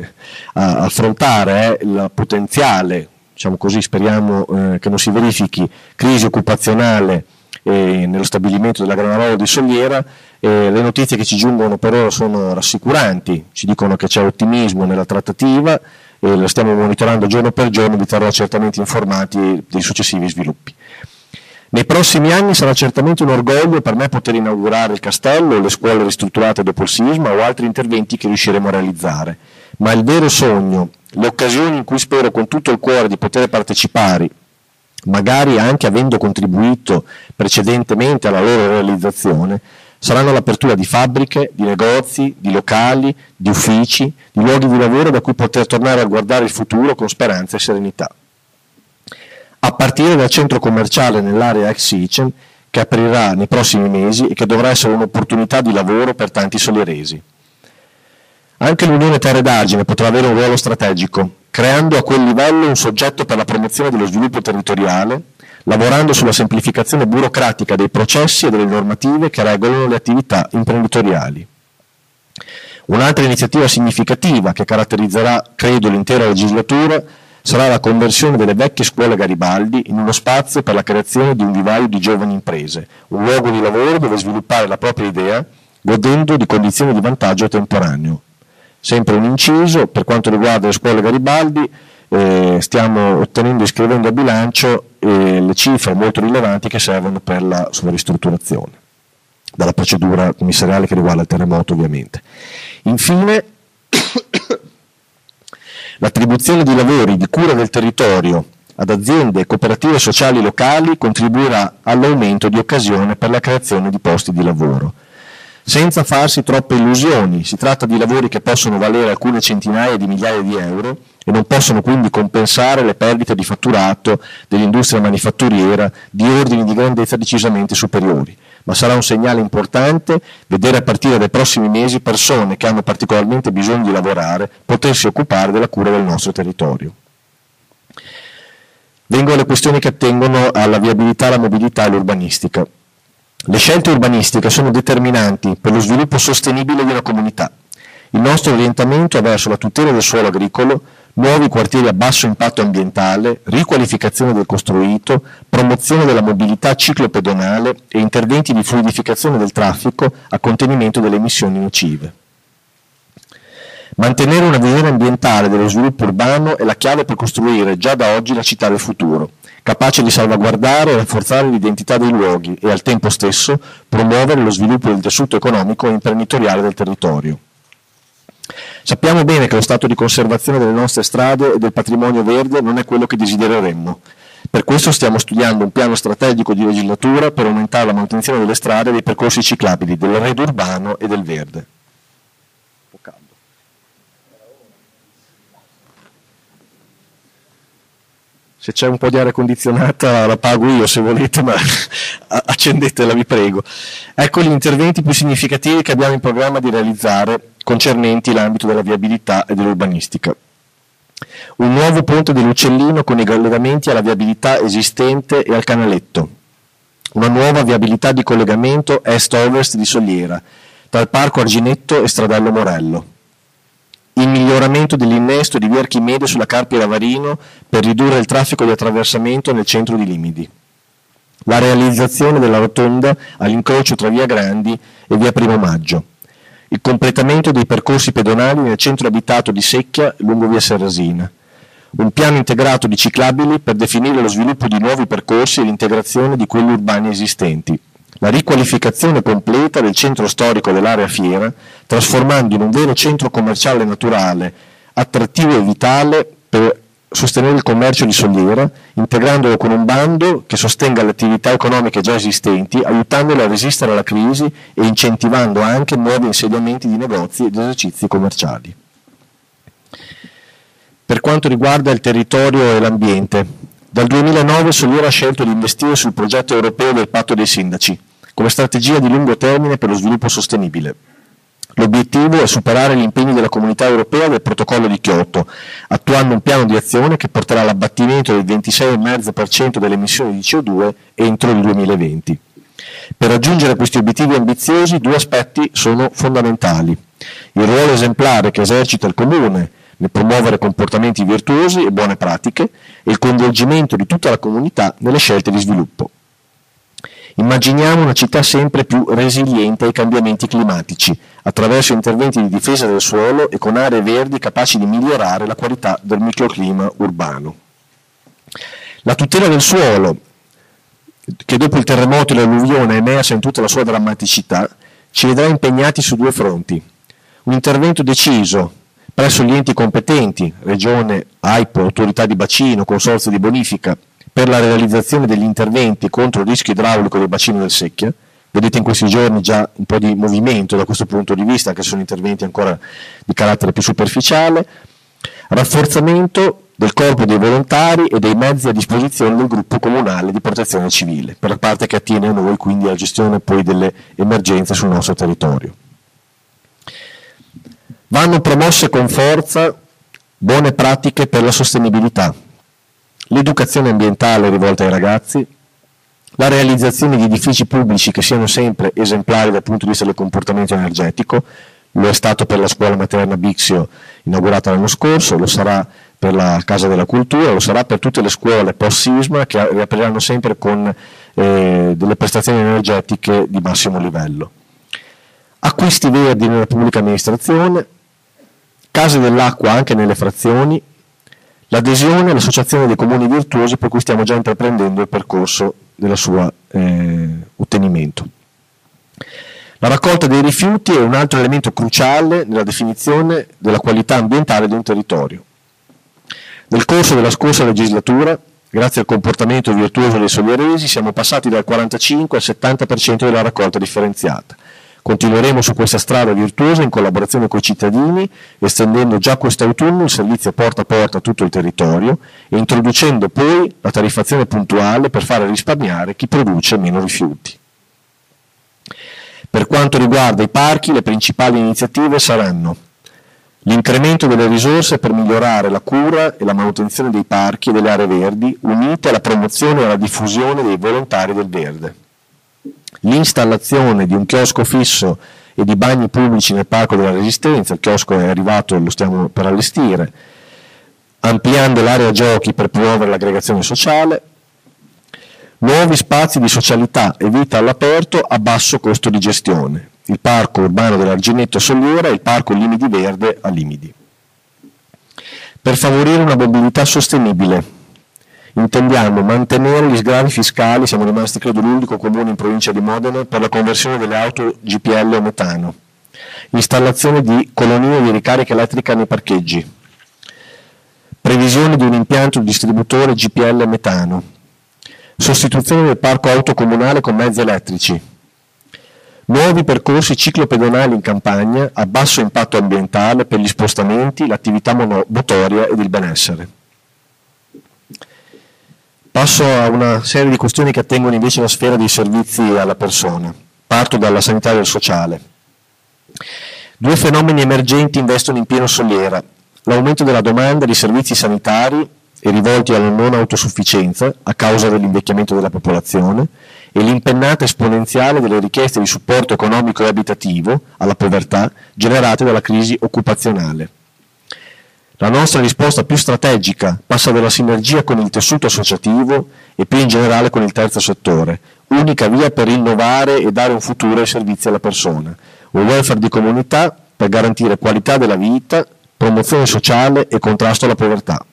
A: affrontare è la potenziale, diciamo così, speriamo eh, che non si verifichi, crisi occupazionale eh, nello stabilimento della Granarolo di Soliera. Eh, le notizie che ci giungono per ora sono rassicuranti, ci dicono che c'è ottimismo nella trattativa e lo stiamo monitorando giorno per giorno, vi terrò certamente informati dei successivi sviluppi. Nei prossimi anni sarà certamente un orgoglio per me poter inaugurare il castello, le scuole ristrutturate dopo il sisma o altri interventi che riusciremo a realizzare, ma il vero sogno, le occasioni in cui spero con tutto il cuore di poter partecipare, magari anche avendo contribuito precedentemente alla loro realizzazione, saranno l'apertura di fabbriche, di negozi, di locali, di uffici, di luoghi di lavoro da cui poter tornare a guardare il futuro con speranza e serenità. A partire dal centro commerciale nell'area ex Sicem, che aprirà nei prossimi mesi e che dovrà essere un'opportunità di lavoro per tanti solieresi. Anche l'Unione Terre d'Argine potrà avere un ruolo strategico, creando a quel livello un soggetto per la promozione dello sviluppo territoriale, lavorando sulla semplificazione burocratica dei processi e delle normative che regolano le attività imprenditoriali. Un'altra iniziativa significativa che caratterizzerà, credo, l'intera legislatura sarà la conversione delle vecchie scuole Garibaldi in uno spazio per la creazione di un vivaio di giovani imprese, un luogo di lavoro dove sviluppare la propria idea, godendo di condizioni di vantaggio temporaneo. Sempre un inciso, per quanto riguarda le scuole Garibaldi, eh, stiamo ottenendo e iscrivendo a bilancio eh, le cifre molto rilevanti che servono per la sua ristrutturazione, dalla procedura commissariale che riguarda il terremoto ovviamente. Infine, l'attribuzione di lavori di cura del territorio ad aziende e cooperative sociali locali contribuirà all'aumento di occasione per la creazione di posti di lavoro. Senza farsi troppe illusioni, si tratta di lavori che possono valere alcune centinaia di migliaia di euro e non possono quindi compensare le perdite di fatturato dell'industria manifatturiera di ordini di grandezza decisamente superiori, ma sarà un segnale importante vedere a partire dai prossimi mesi persone che hanno particolarmente bisogno di lavorare potersi occupare della cura del nostro territorio. Vengo alle questioni che attengono alla viabilità, la mobilità e l'urbanistica. Le scelte urbanistiche sono determinanti per lo sviluppo sostenibile di una comunità. Il nostro orientamento è verso la tutela del suolo agricolo, nuovi quartieri a basso impatto ambientale, riqualificazione del costruito, promozione della mobilità ciclopedonale e interventi di fluidificazione del traffico a contenimento delle emissioni nocive. Mantenere una visione ambientale dello sviluppo urbano è la chiave per costruire già da oggi la città del futuro, capace di salvaguardare e rafforzare l'identità dei luoghi e al tempo stesso promuovere lo sviluppo del tessuto economico e imprenditoriale del territorio. Sappiamo bene che lo stato di conservazione delle nostre strade e del patrimonio verde non è quello che desidereremmo. Per questo stiamo studiando un piano strategico di legislatura per aumentare la manutenzione delle strade e dei percorsi ciclabili, dell'arredo urbano e del verde. Un po' caldo. Se c'è un po' di aria condizionata la pago io se volete, ma accendetela vi prego. Ecco gli interventi più significativi che abbiamo in programma di realizzare concernenti l'ambito della viabilità e dell'urbanistica. Un nuovo ponte dell'Uccellino con i collegamenti alla viabilità esistente e al canaletto. una nuova viabilità di collegamento est-ovest di Soliera, tra il Parco Arginetto e Stradello Morello. Il miglioramento dell'innesto di via Archimede sulla Carpi Ravarino per ridurre il traffico di attraversamento nel centro di Limidi. La realizzazione della rotonda all'incrocio tra via Grandi e via Primo Maggio. Il completamento dei percorsi pedonali nel centro abitato di Secchia lungo via Serrasina. Un piano integrato di ciclabili per definire lo sviluppo di nuovi percorsi e l'integrazione di quelli urbani esistenti. La riqualificazione completa del centro storico dell'area fiera, trasformando in un vero centro commerciale naturale, attrattivo e vitale per sostenere il commercio di Soliera, integrandolo con un bando che sostenga le attività economiche già esistenti, aiutandole a resistere alla crisi e incentivando anche nuovi insediamenti di negozi ed esercizi commerciali. Per quanto riguarda il territorio e l'ambiente, dal duemilanove Soliera ha scelto di investire sul progetto europeo del Patto dei Sindaci, come strategia di lungo termine per lo sviluppo sostenibile. L'obiettivo è superare gli impegni della Comunità Europea del Protocollo di Kyoto, attuando un piano di azione che porterà all'abbattimento del ventisei virgola cinque per cento delle emissioni di C O due entro il duemilaventi. Per raggiungere questi obiettivi ambiziosi, due aspetti sono fondamentali: il ruolo esemplare che esercita il Comune nel promuovere comportamenti virtuosi e buone pratiche e il coinvolgimento di tutta la comunità nelle scelte di sviluppo. Immaginiamo una città sempre più resiliente ai cambiamenti climatici, attraverso interventi di difesa del suolo e con aree verdi capaci di migliorare la qualità del microclima urbano. La tutela del suolo, che dopo il terremoto e l'alluvione è emersa in tutta la sua drammaticità, ci vedrà impegnati su due fronti. Un intervento deciso presso gli enti competenti, Regione, AIPO, Autorità di Bacino, Consorzio di Bonifica, per la realizzazione degli interventi contro il rischio idraulico del bacino del Secchia. Vedete in questi giorni già un po' di movimento da questo punto di vista, che sono interventi ancora di carattere più superficiale. Rafforzamento del corpo dei volontari e dei mezzi a disposizione del gruppo comunale di protezione civile, per la parte che attiene a noi, quindi alla gestione poi delle emergenze sul nostro territorio. Vanno promosse con forza buone pratiche per la sostenibilità, l'educazione ambientale rivolta ai ragazzi, la realizzazione di edifici pubblici che siano sempre esemplari dal punto di vista del comportamento energetico. Lo è stato per la scuola materna Bixio inaugurata l'anno scorso, lo sarà per la Casa della Cultura, lo sarà per tutte le scuole post-sisma che riapriranno sempre con eh, delle prestazioni energetiche di massimo livello. Acquisti verdi nella pubblica amministrazione, case dell'acqua anche nelle frazioni, l'adesione all'Associazione dei Comuni Virtuosi, per cui stiamo già intraprendendo il percorso del suo eh, ottenimento. La raccolta dei rifiuti è un altro elemento cruciale nella definizione della qualità ambientale di un territorio. Nel corso della scorsa legislatura, grazie al comportamento virtuoso dei solieresi, siamo passati dal quarantacinque al settanta per cento della raccolta differenziata. Continueremo su questa strada virtuosa in collaborazione con i cittadini, estendendo già quest'autunno il servizio porta a porta a tutto il territorio e introducendo poi la tariffazione puntuale per fare risparmiare chi produce meno rifiuti. Per quanto riguarda i parchi, le principali iniziative saranno l'incremento delle risorse per migliorare la cura e la manutenzione dei parchi e delle aree verdi, unite alla promozione e alla diffusione dei volontari del verde. L'installazione di un chiosco fisso e di bagni pubblici nel Parco della Resistenza, il chiosco è arrivato e lo stiamo per allestire, ampliando l'area giochi per promuovere l'aggregazione sociale, nuovi spazi di socialità e vita all'aperto a basso costo di gestione, il Parco Urbano dell'Arginetto a Soliera e il Parco Limidi Verde a Limidi. Per favorire una mobilità sostenibile, intendiamo mantenere gli sgravi fiscali, siamo rimasti credo l'unico comune in provincia di Modena, per la conversione delle auto G P L o metano, installazione di colonie di ricarica elettrica nei parcheggi, previsione di un impianto distributore G P L metano, sostituzione del parco auto comunale con mezzi elettrici, nuovi percorsi ciclopedonali in campagna a basso impatto ambientale per gli spostamenti, l'attività motoria ed il benessere. Passo a una serie di questioni che attengono invece alla sfera dei servizi alla persona. Parto dalla sanità e dal sociale. Due fenomeni emergenti investono in pieno Soliera: l'aumento della domanda di servizi sanitari e rivolti alla non autosufficienza a causa dell'invecchiamento della popolazione e l'impennata esponenziale delle richieste di supporto economico e abitativo alla povertà generate dalla crisi occupazionale. La nostra risposta più strategica passa dalla sinergia con il tessuto associativo e più in generale con il terzo settore, unica via per innovare e dare un futuro ai servizi alla persona, un welfare di comunità per garantire qualità della vita, promozione sociale e contrasto alla povertà.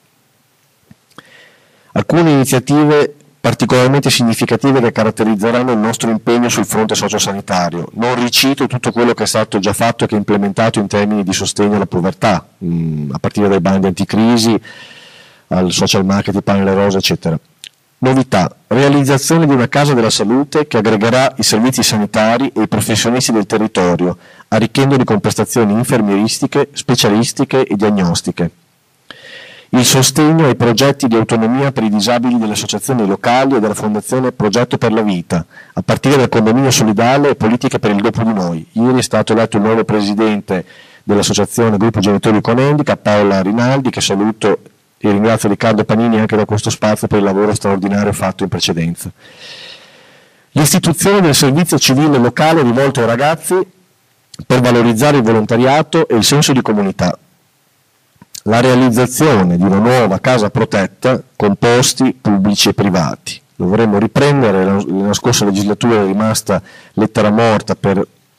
A: Alcune iniziative particolarmente significative che caratterizzeranno il nostro impegno sul fronte sociosanitario. Non ricito tutto quello che è stato già fatto e che è implementato in termini di sostegno alla povertà, mh, a partire dai bandi anticrisi, al social marketing, pane rosa, eccetera. Novità: realizzazione di una casa della salute che aggregherà i servizi sanitari e i professionisti del territorio, arricchendoli con prestazioni infermieristiche, specialistiche e diagnostiche. Il sostegno ai progetti di autonomia per i disabili delle associazioni locali e della Fondazione Progetto per la Vita, a partire dal condominio solidale e politiche per il dopo di noi. Ieri è stato eletto il nuovo presidente dell'associazione Gruppo Genitori con Handicap, Paola Rinaldi, che saluto e ringrazio Riccardo Panini anche da questo spazio per il lavoro straordinario fatto in precedenza. L'istituzione del servizio civile locale rivolto ai ragazzi per valorizzare il volontariato e il senso di comunità. La realizzazione di una nuova casa protetta con posti pubblici e privati. Dovremmo riprendere, nella scorsa legislatura è rimasta lettera morta per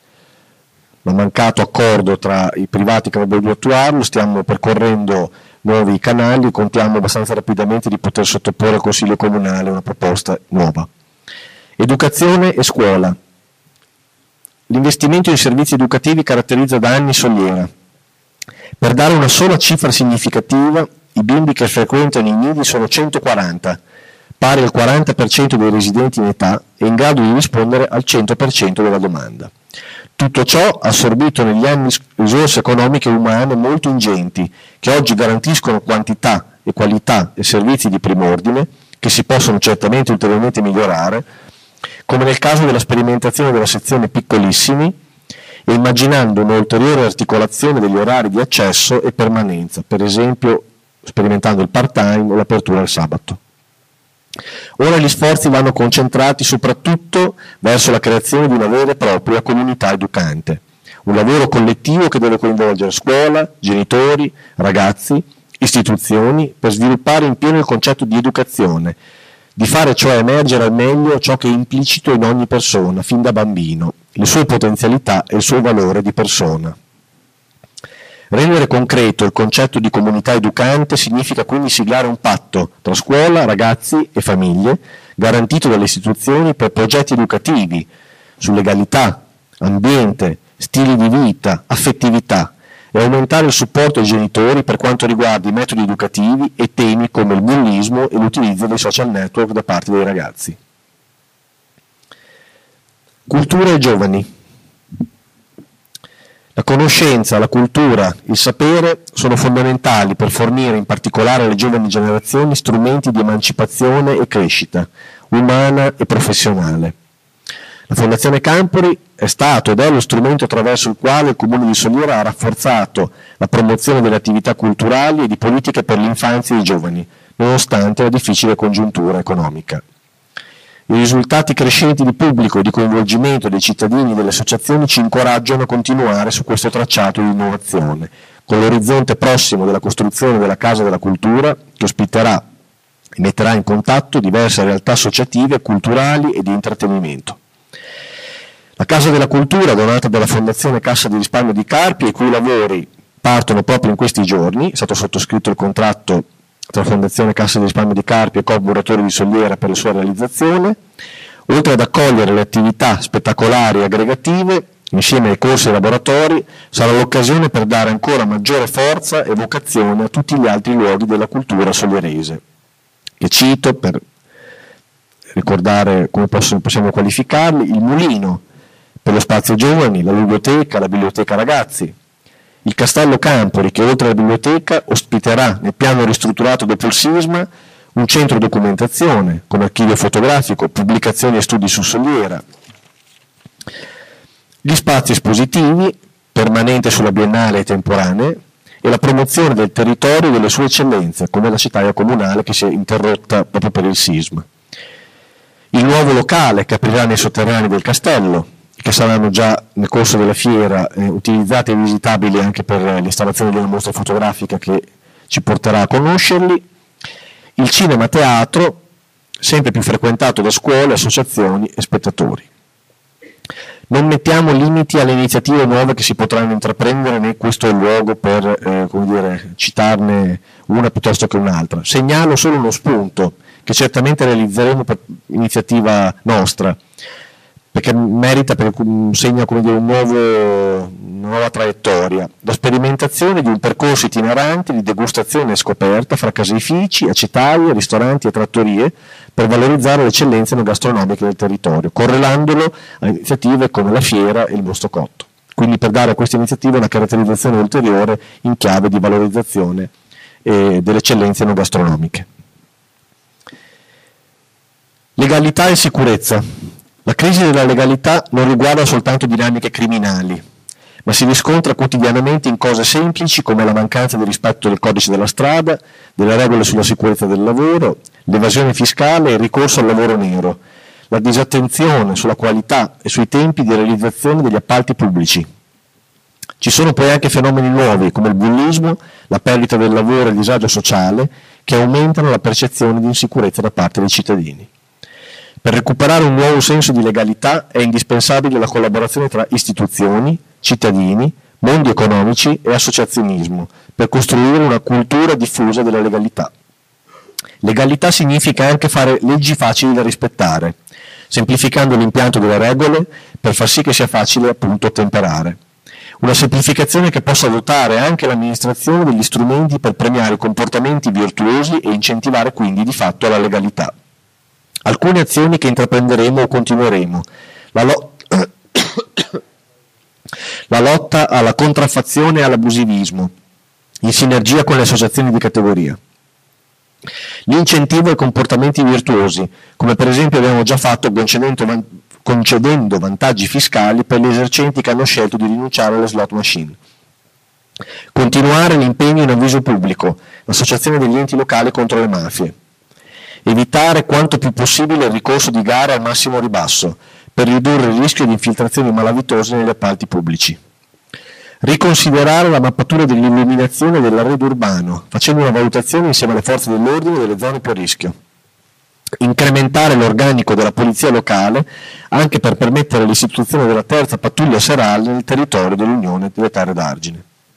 A: il mancato accordo tra i privati che avrebbero dovuto attuarlo, stiamo percorrendo nuovi canali e contiamo abbastanza rapidamente di poter sottoporre al Consiglio Comunale una proposta nuova. Educazione e scuola. L'investimento in servizi educativi caratterizza da anni Soliera. Per dare una sola cifra significativa, i bimbi che frequentano i nidi sono centoquaranta, pari al quaranta per cento dei residenti in età e in grado di rispondere al cento per cento della domanda. Tutto ciò ha assorbito negli anni risorse economiche e umane molto ingenti, che oggi garantiscono quantità e qualità e servizi di prim'ordine, che si possono certamente ulteriormente migliorare, come nel caso della sperimentazione della sezione piccolissimi, e immaginando un'ulteriore articolazione degli orari di accesso e permanenza, per esempio sperimentando il part-time o l'apertura al sabato. Ora gli sforzi vanno concentrati soprattutto verso la creazione di una vera e propria comunità educante, un lavoro collettivo che deve coinvolgere scuola, genitori, ragazzi, istituzioni, per sviluppare in pieno il concetto di educazione, di fare cioè emergere al meglio ciò che è implicito in ogni persona, fin da bambino, le sue potenzialità e il suo valore di persona. Rendere concreto il concetto di comunità educante significa quindi siglare un patto tra scuola, ragazzi e famiglie, garantito dalle istituzioni per progetti educativi su legalità, ambiente, stili di vita, affettività, e aumentare il supporto ai genitori per quanto riguarda i metodi educativi e temi come il bullismo e l'utilizzo dei social network da parte dei ragazzi. Cultura e giovani. La conoscenza, la cultura, il sapere sono fondamentali per fornire in particolare alle giovani generazioni strumenti di emancipazione e crescita umana e professionale. La Fondazione Campori è stato ed è lo strumento attraverso il quale il Comune di Soliera ha rafforzato la promozione delle attività culturali e di politiche per l'infanzia e i giovani, nonostante la difficile congiuntura economica. I risultati crescenti di pubblico e di coinvolgimento dei cittadini e delle associazioni ci incoraggiano a continuare su questo tracciato di innovazione, con l'orizzonte prossimo della costruzione della Casa della Cultura, che ospiterà e metterà in contatto diverse realtà associative, culturali e di intrattenimento. La Casa della Cultura, donata dalla Fondazione Cassa di Risparmio di Carpi, i cui lavori partono proprio in questi giorni, è stato sottoscritto il contratto tra Fondazione Cassa di Risparmio di Carpi e Coop Muratori di Soliera per la sua realizzazione, oltre ad accogliere le attività spettacolari e aggregative, insieme ai corsi e ai laboratori, sarà l'occasione per dare ancora maggiore forza e vocazione a tutti gli altri luoghi della cultura solierese, che cito per ricordare come possono, possiamo qualificarli: il Mulino per lo spazio giovani, la biblioteca, la biblioteca ragazzi, il Castello Campori, che oltre alla biblioteca ospiterà nel piano ristrutturato dopo il sisma un centro documentazione con archivio fotografico, pubblicazioni e studi su Soliera, gli spazi espositivi, permanente sulla biennale e temporanee, e la promozione del territorio e delle sue eccellenze, come la città comunale che si è interrotta proprio per il sisma. il nuovo locale che aprirà nei sotterranei del castello, che saranno già nel corso della fiera eh, utilizzati e visitabili anche per l'installazione di una mostra fotografica che ci porterà a conoscerli, il cinema teatro, sempre più frequentato da scuole, associazioni e spettatori. Non mettiamo limiti alle iniziative nuove che si potranno intraprendere, né questo è il luogo per eh, come dire, citarne una piuttosto che un'altra. Segnalo solo uno spunto che certamente realizzeremo per iniziativa nostra, perché merita, perché segna come dire, un nuovo, una nuova traiettoria, la sperimentazione di un percorso itinerante di degustazione e scoperta fra caseifici, acetaie, ristoranti e trattorie per valorizzare le eccellenze gastronomiche del territorio, correlandolo a iniziative come la fiera e il Mosto Cotto. Quindi per dare a questa iniziativa una caratterizzazione ulteriore in chiave di valorizzazione eh, delle eccellenze gastronomiche. Legalità e sicurezza. La crisi della legalità non riguarda soltanto dinamiche criminali, ma si riscontra quotidianamente in cose semplici come la mancanza di rispetto del codice della strada, delle regole sulla sicurezza del lavoro, l'evasione fiscale e il ricorso al lavoro nero, la disattenzione sulla qualità e sui tempi di realizzazione degli appalti pubblici. Ci sono poi anche fenomeni nuovi come il bullismo, la perdita del lavoro e il disagio sociale che aumentano la percezione di insicurezza da parte dei cittadini. Per recuperare un nuovo senso di legalità è indispensabile la collaborazione tra istituzioni, cittadini, mondi economici e associazionismo per costruire una cultura diffusa della legalità. Legalità significa anche fare leggi facili da rispettare, semplificando l'impianto delle regole per far sì che sia facile appunto ottemperare. Una semplificazione che possa dotare anche l'amministrazione degli strumenti per premiare comportamenti virtuosi e incentivare quindi di fatto la legalità. Alcune azioni che intraprenderemo o continueremo. La, lo- la lotta alla contraffazione e all'abusivismo, in sinergia con le associazioni di categoria. L'incentivo ai comportamenti virtuosi, come per esempio abbiamo già fatto concedendo, van- concedendo vantaggi fiscali per gli esercenti che hanno scelto di rinunciare alle slot machine. Continuare l'impegno in avviso pubblico, l'associazione degli enti locali contro le mafie. Evitare quanto più possibile il ricorso di gare al massimo ribasso per ridurre il rischio di infiltrazioni malavitose negli appalti pubblici. Riconsiderare la mappatura dell'illuminazione dell'arredo urbano, facendo una valutazione insieme alle forze dell'ordine delle zone più a rischio. Incrementare l'organico della polizia locale anche per permettere l'istituzione della terza pattuglia serale nel territorio dell'Unione delle Terre d'Argine.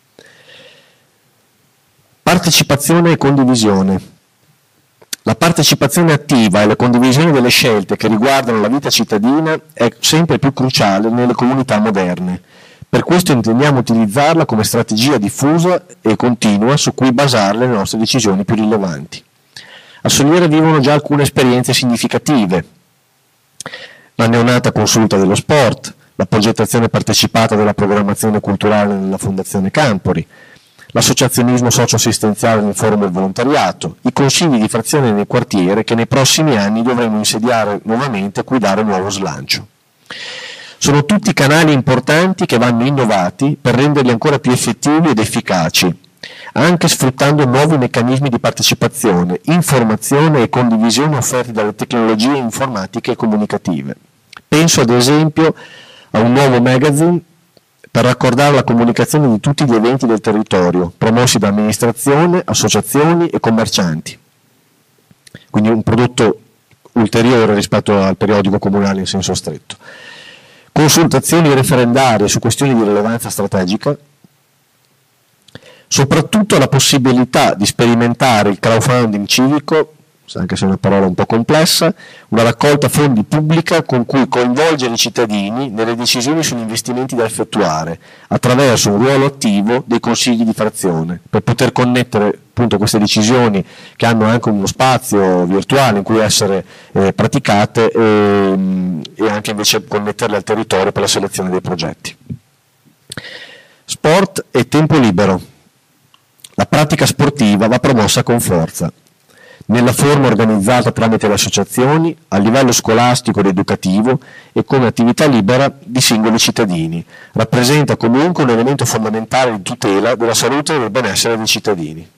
A: Partecipazione e condivisione. La partecipazione attiva e la condivisione delle scelte che riguardano la vita cittadina è sempre più cruciale nelle comunità moderne. Per questo intendiamo utilizzarla come strategia diffusa e continua su cui basare le nostre decisioni più rilevanti. A Soliera vivono già alcune esperienze significative. La neonata consulta dello sport, la progettazione partecipata della programmazione culturale nella Fondazione Campori, l'associazionismo socio-assistenziale nel forum del volontariato, i consigli di frazione nel quartiere che nei prossimi anni dovremo insediare nuovamente a cui dare nuovo slancio. Sono tutti canali importanti che vanno innovati per renderli ancora più effettivi ed efficaci, anche sfruttando nuovi meccanismi di partecipazione, informazione e condivisione offerti dalle tecnologie informatiche e comunicative. Penso ad esempio a un nuovo magazine per raccordare la comunicazione di tutti gli eventi del territorio, promossi da amministrazione, associazioni e commercianti. Quindi un prodotto ulteriore rispetto al periodico comunale in senso stretto. Consultazioni referendarie su questioni di rilevanza strategica, soprattutto la possibilità di sperimentare il crowdfunding civico, anche se è una parola un po' complessa, una raccolta fondi pubblica con cui coinvolgere i cittadini nelle decisioni sugli investimenti da effettuare, attraverso un ruolo attivo dei consigli di frazione, per poter connettere appunto queste decisioni che hanno anche uno spazio virtuale in cui essere eh, praticate e, e anche invece connetterle al territorio per la selezione dei progetti. Sport e tempo libero. La pratica sportiva va promossa con forza, nella forma organizzata tramite le associazioni, a livello scolastico ed educativo e come attività libera di singoli cittadini. Rappresenta comunque un elemento fondamentale di tutela della salute e del benessere dei cittadini.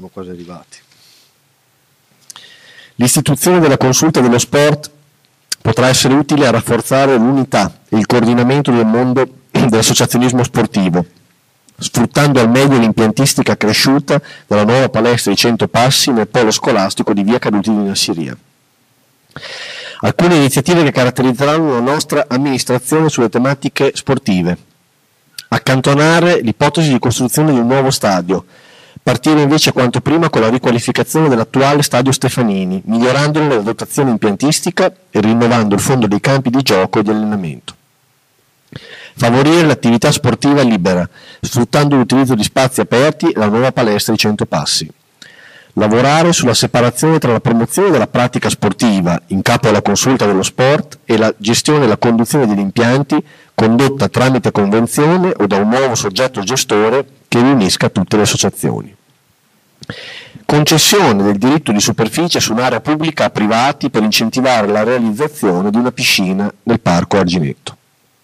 A: Siamo quasi arrivati. L'istituzione della consulta dello sport potrà essere utile a rafforzare l'unità e il coordinamento del mondo dell'associazionismo sportivo, sfruttando al meglio l'impiantistica cresciuta dalla nuova palestra di Cento Passi nel polo scolastico di via Caduti di Nassiria. Alcune iniziative che caratterizzeranno la nostra amministrazione sulle tematiche sportive. Accantonare l'ipotesi di costruzione di un nuovo stadio, partire invece quanto prima con la riqualificazione dell'attuale stadio Stefanini, migliorandone la dotazione impiantistica e rinnovando il fondo dei campi di gioco e di allenamento. Favorire l'attività sportiva libera, sfruttando l'utilizzo di spazi aperti e la nuova palestra di Cento Passi. Lavorare sulla separazione tra la promozione della pratica sportiva, in capo alla consulta dello sport, e la gestione e la conduzione degli impianti, condotta tramite convenzione o da un nuovo soggetto gestore che riunisca tutte le associazioni. Concessione del diritto di superficie su un'area pubblica a privati per incentivare la realizzazione di una piscina nel parco Arginetto.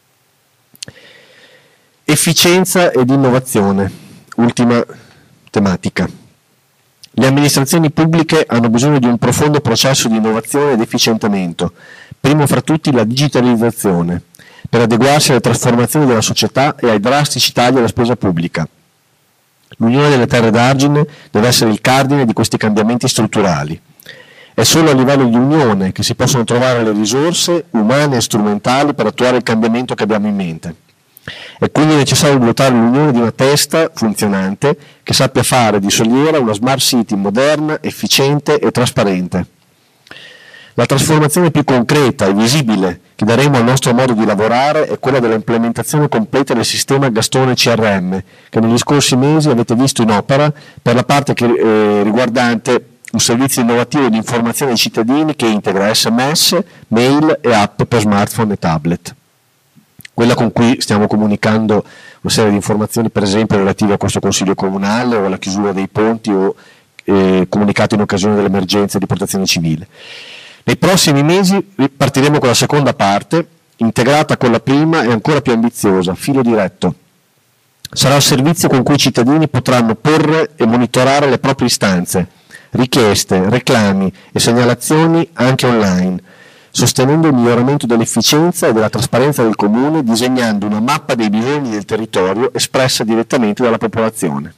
A: Efficienza ed innovazione, ultima tematica. Le amministrazioni pubbliche hanno bisogno di un profondo processo di innovazione ed efficientamento, primo fra tutti la digitalizzazione, per adeguarsi alle trasformazioni della società e ai drastici tagli alla spesa pubblica. L'Unione delle Terre d'Argine deve essere il cardine di questi cambiamenti strutturali. È solo a livello di unione che si possono trovare le risorse umane e strumentali per attuare il cambiamento che abbiamo in mente. È quindi necessario dotare l'Unione di una testa funzionante che sappia fare di Soliera una smart city moderna, efficiente e trasparente. La trasformazione più concreta e visibile che daremo al nostro modo di lavorare è quella dell'implementazione completa del sistema Gastone C R M, che negli scorsi mesi avete visto in opera per la parte che, eh, riguardante un servizio innovativo di informazione ai cittadini che integra S M S, mail e app per smartphone e tablet. Quella con cui stiamo comunicando una serie di informazioni, per esempio, relative a questo Consiglio Comunale o alla chiusura dei ponti o eh, comunicato in occasione dell'emergenza di protezione civile. Nei prossimi mesi partiremo con la seconda parte, integrata con la prima e ancora più ambiziosa, filo diretto. Sarà il servizio con cui i cittadini potranno porre e monitorare le proprie istanze, richieste, reclami e segnalazioni anche online, sostenendo il miglioramento dell'efficienza e della trasparenza del Comune, disegnando una mappa dei bisogni del territorio espressa direttamente dalla popolazione.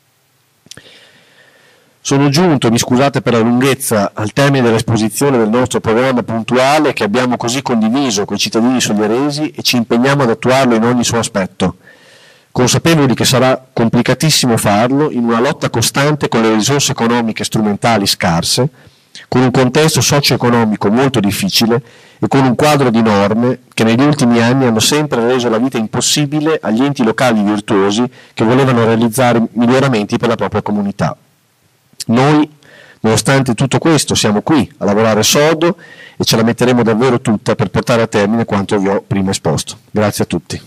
A: Sono giunto, mi scusate per la lunghezza, al termine dell'esposizione del nostro programma puntuale che abbiamo così condiviso con i cittadini solieresi e ci impegniamo ad attuarlo in ogni suo aspetto, consapevoli che sarà complicatissimo farlo in una lotta costante con le risorse economiche e strumentali scarse, con un contesto socio-economico molto difficile e con un quadro di norme che negli ultimi anni hanno sempre reso la vita impossibile agli enti locali virtuosi che volevano realizzare miglioramenti per la propria comunità. Noi, nonostante tutto questo, siamo qui a lavorare sodo e ce la metteremo davvero tutta per portare a termine quanto vi ho prima esposto. Grazie a tutti.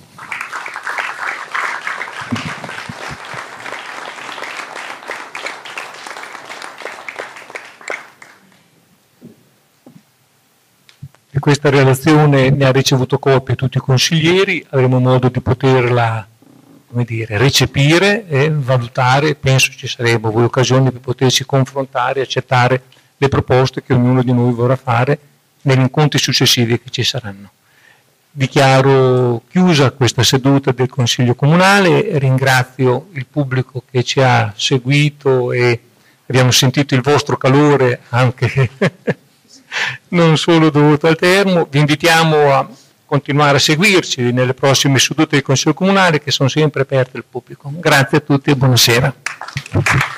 B: Di questa relazione ne ha ricevuto copia tutti i consiglieri, avremo modo di poterla, come dire, recepire e valutare, penso ci sarebbero voi occasioni per poterci confrontare e accettare le proposte che ognuno di noi vorrà fare negli incontri successivi che ci saranno. Dichiaro chiusa questa seduta del Consiglio Comunale, ringrazio il pubblico che ci ha seguito e abbiamo sentito il vostro calore anche non solo dovuto al termo. Vi invitiamo a continuare a seguirci nelle prossime sedute del Consiglio Comunale che sono sempre aperte al pubblico. Grazie a tutti e buonasera.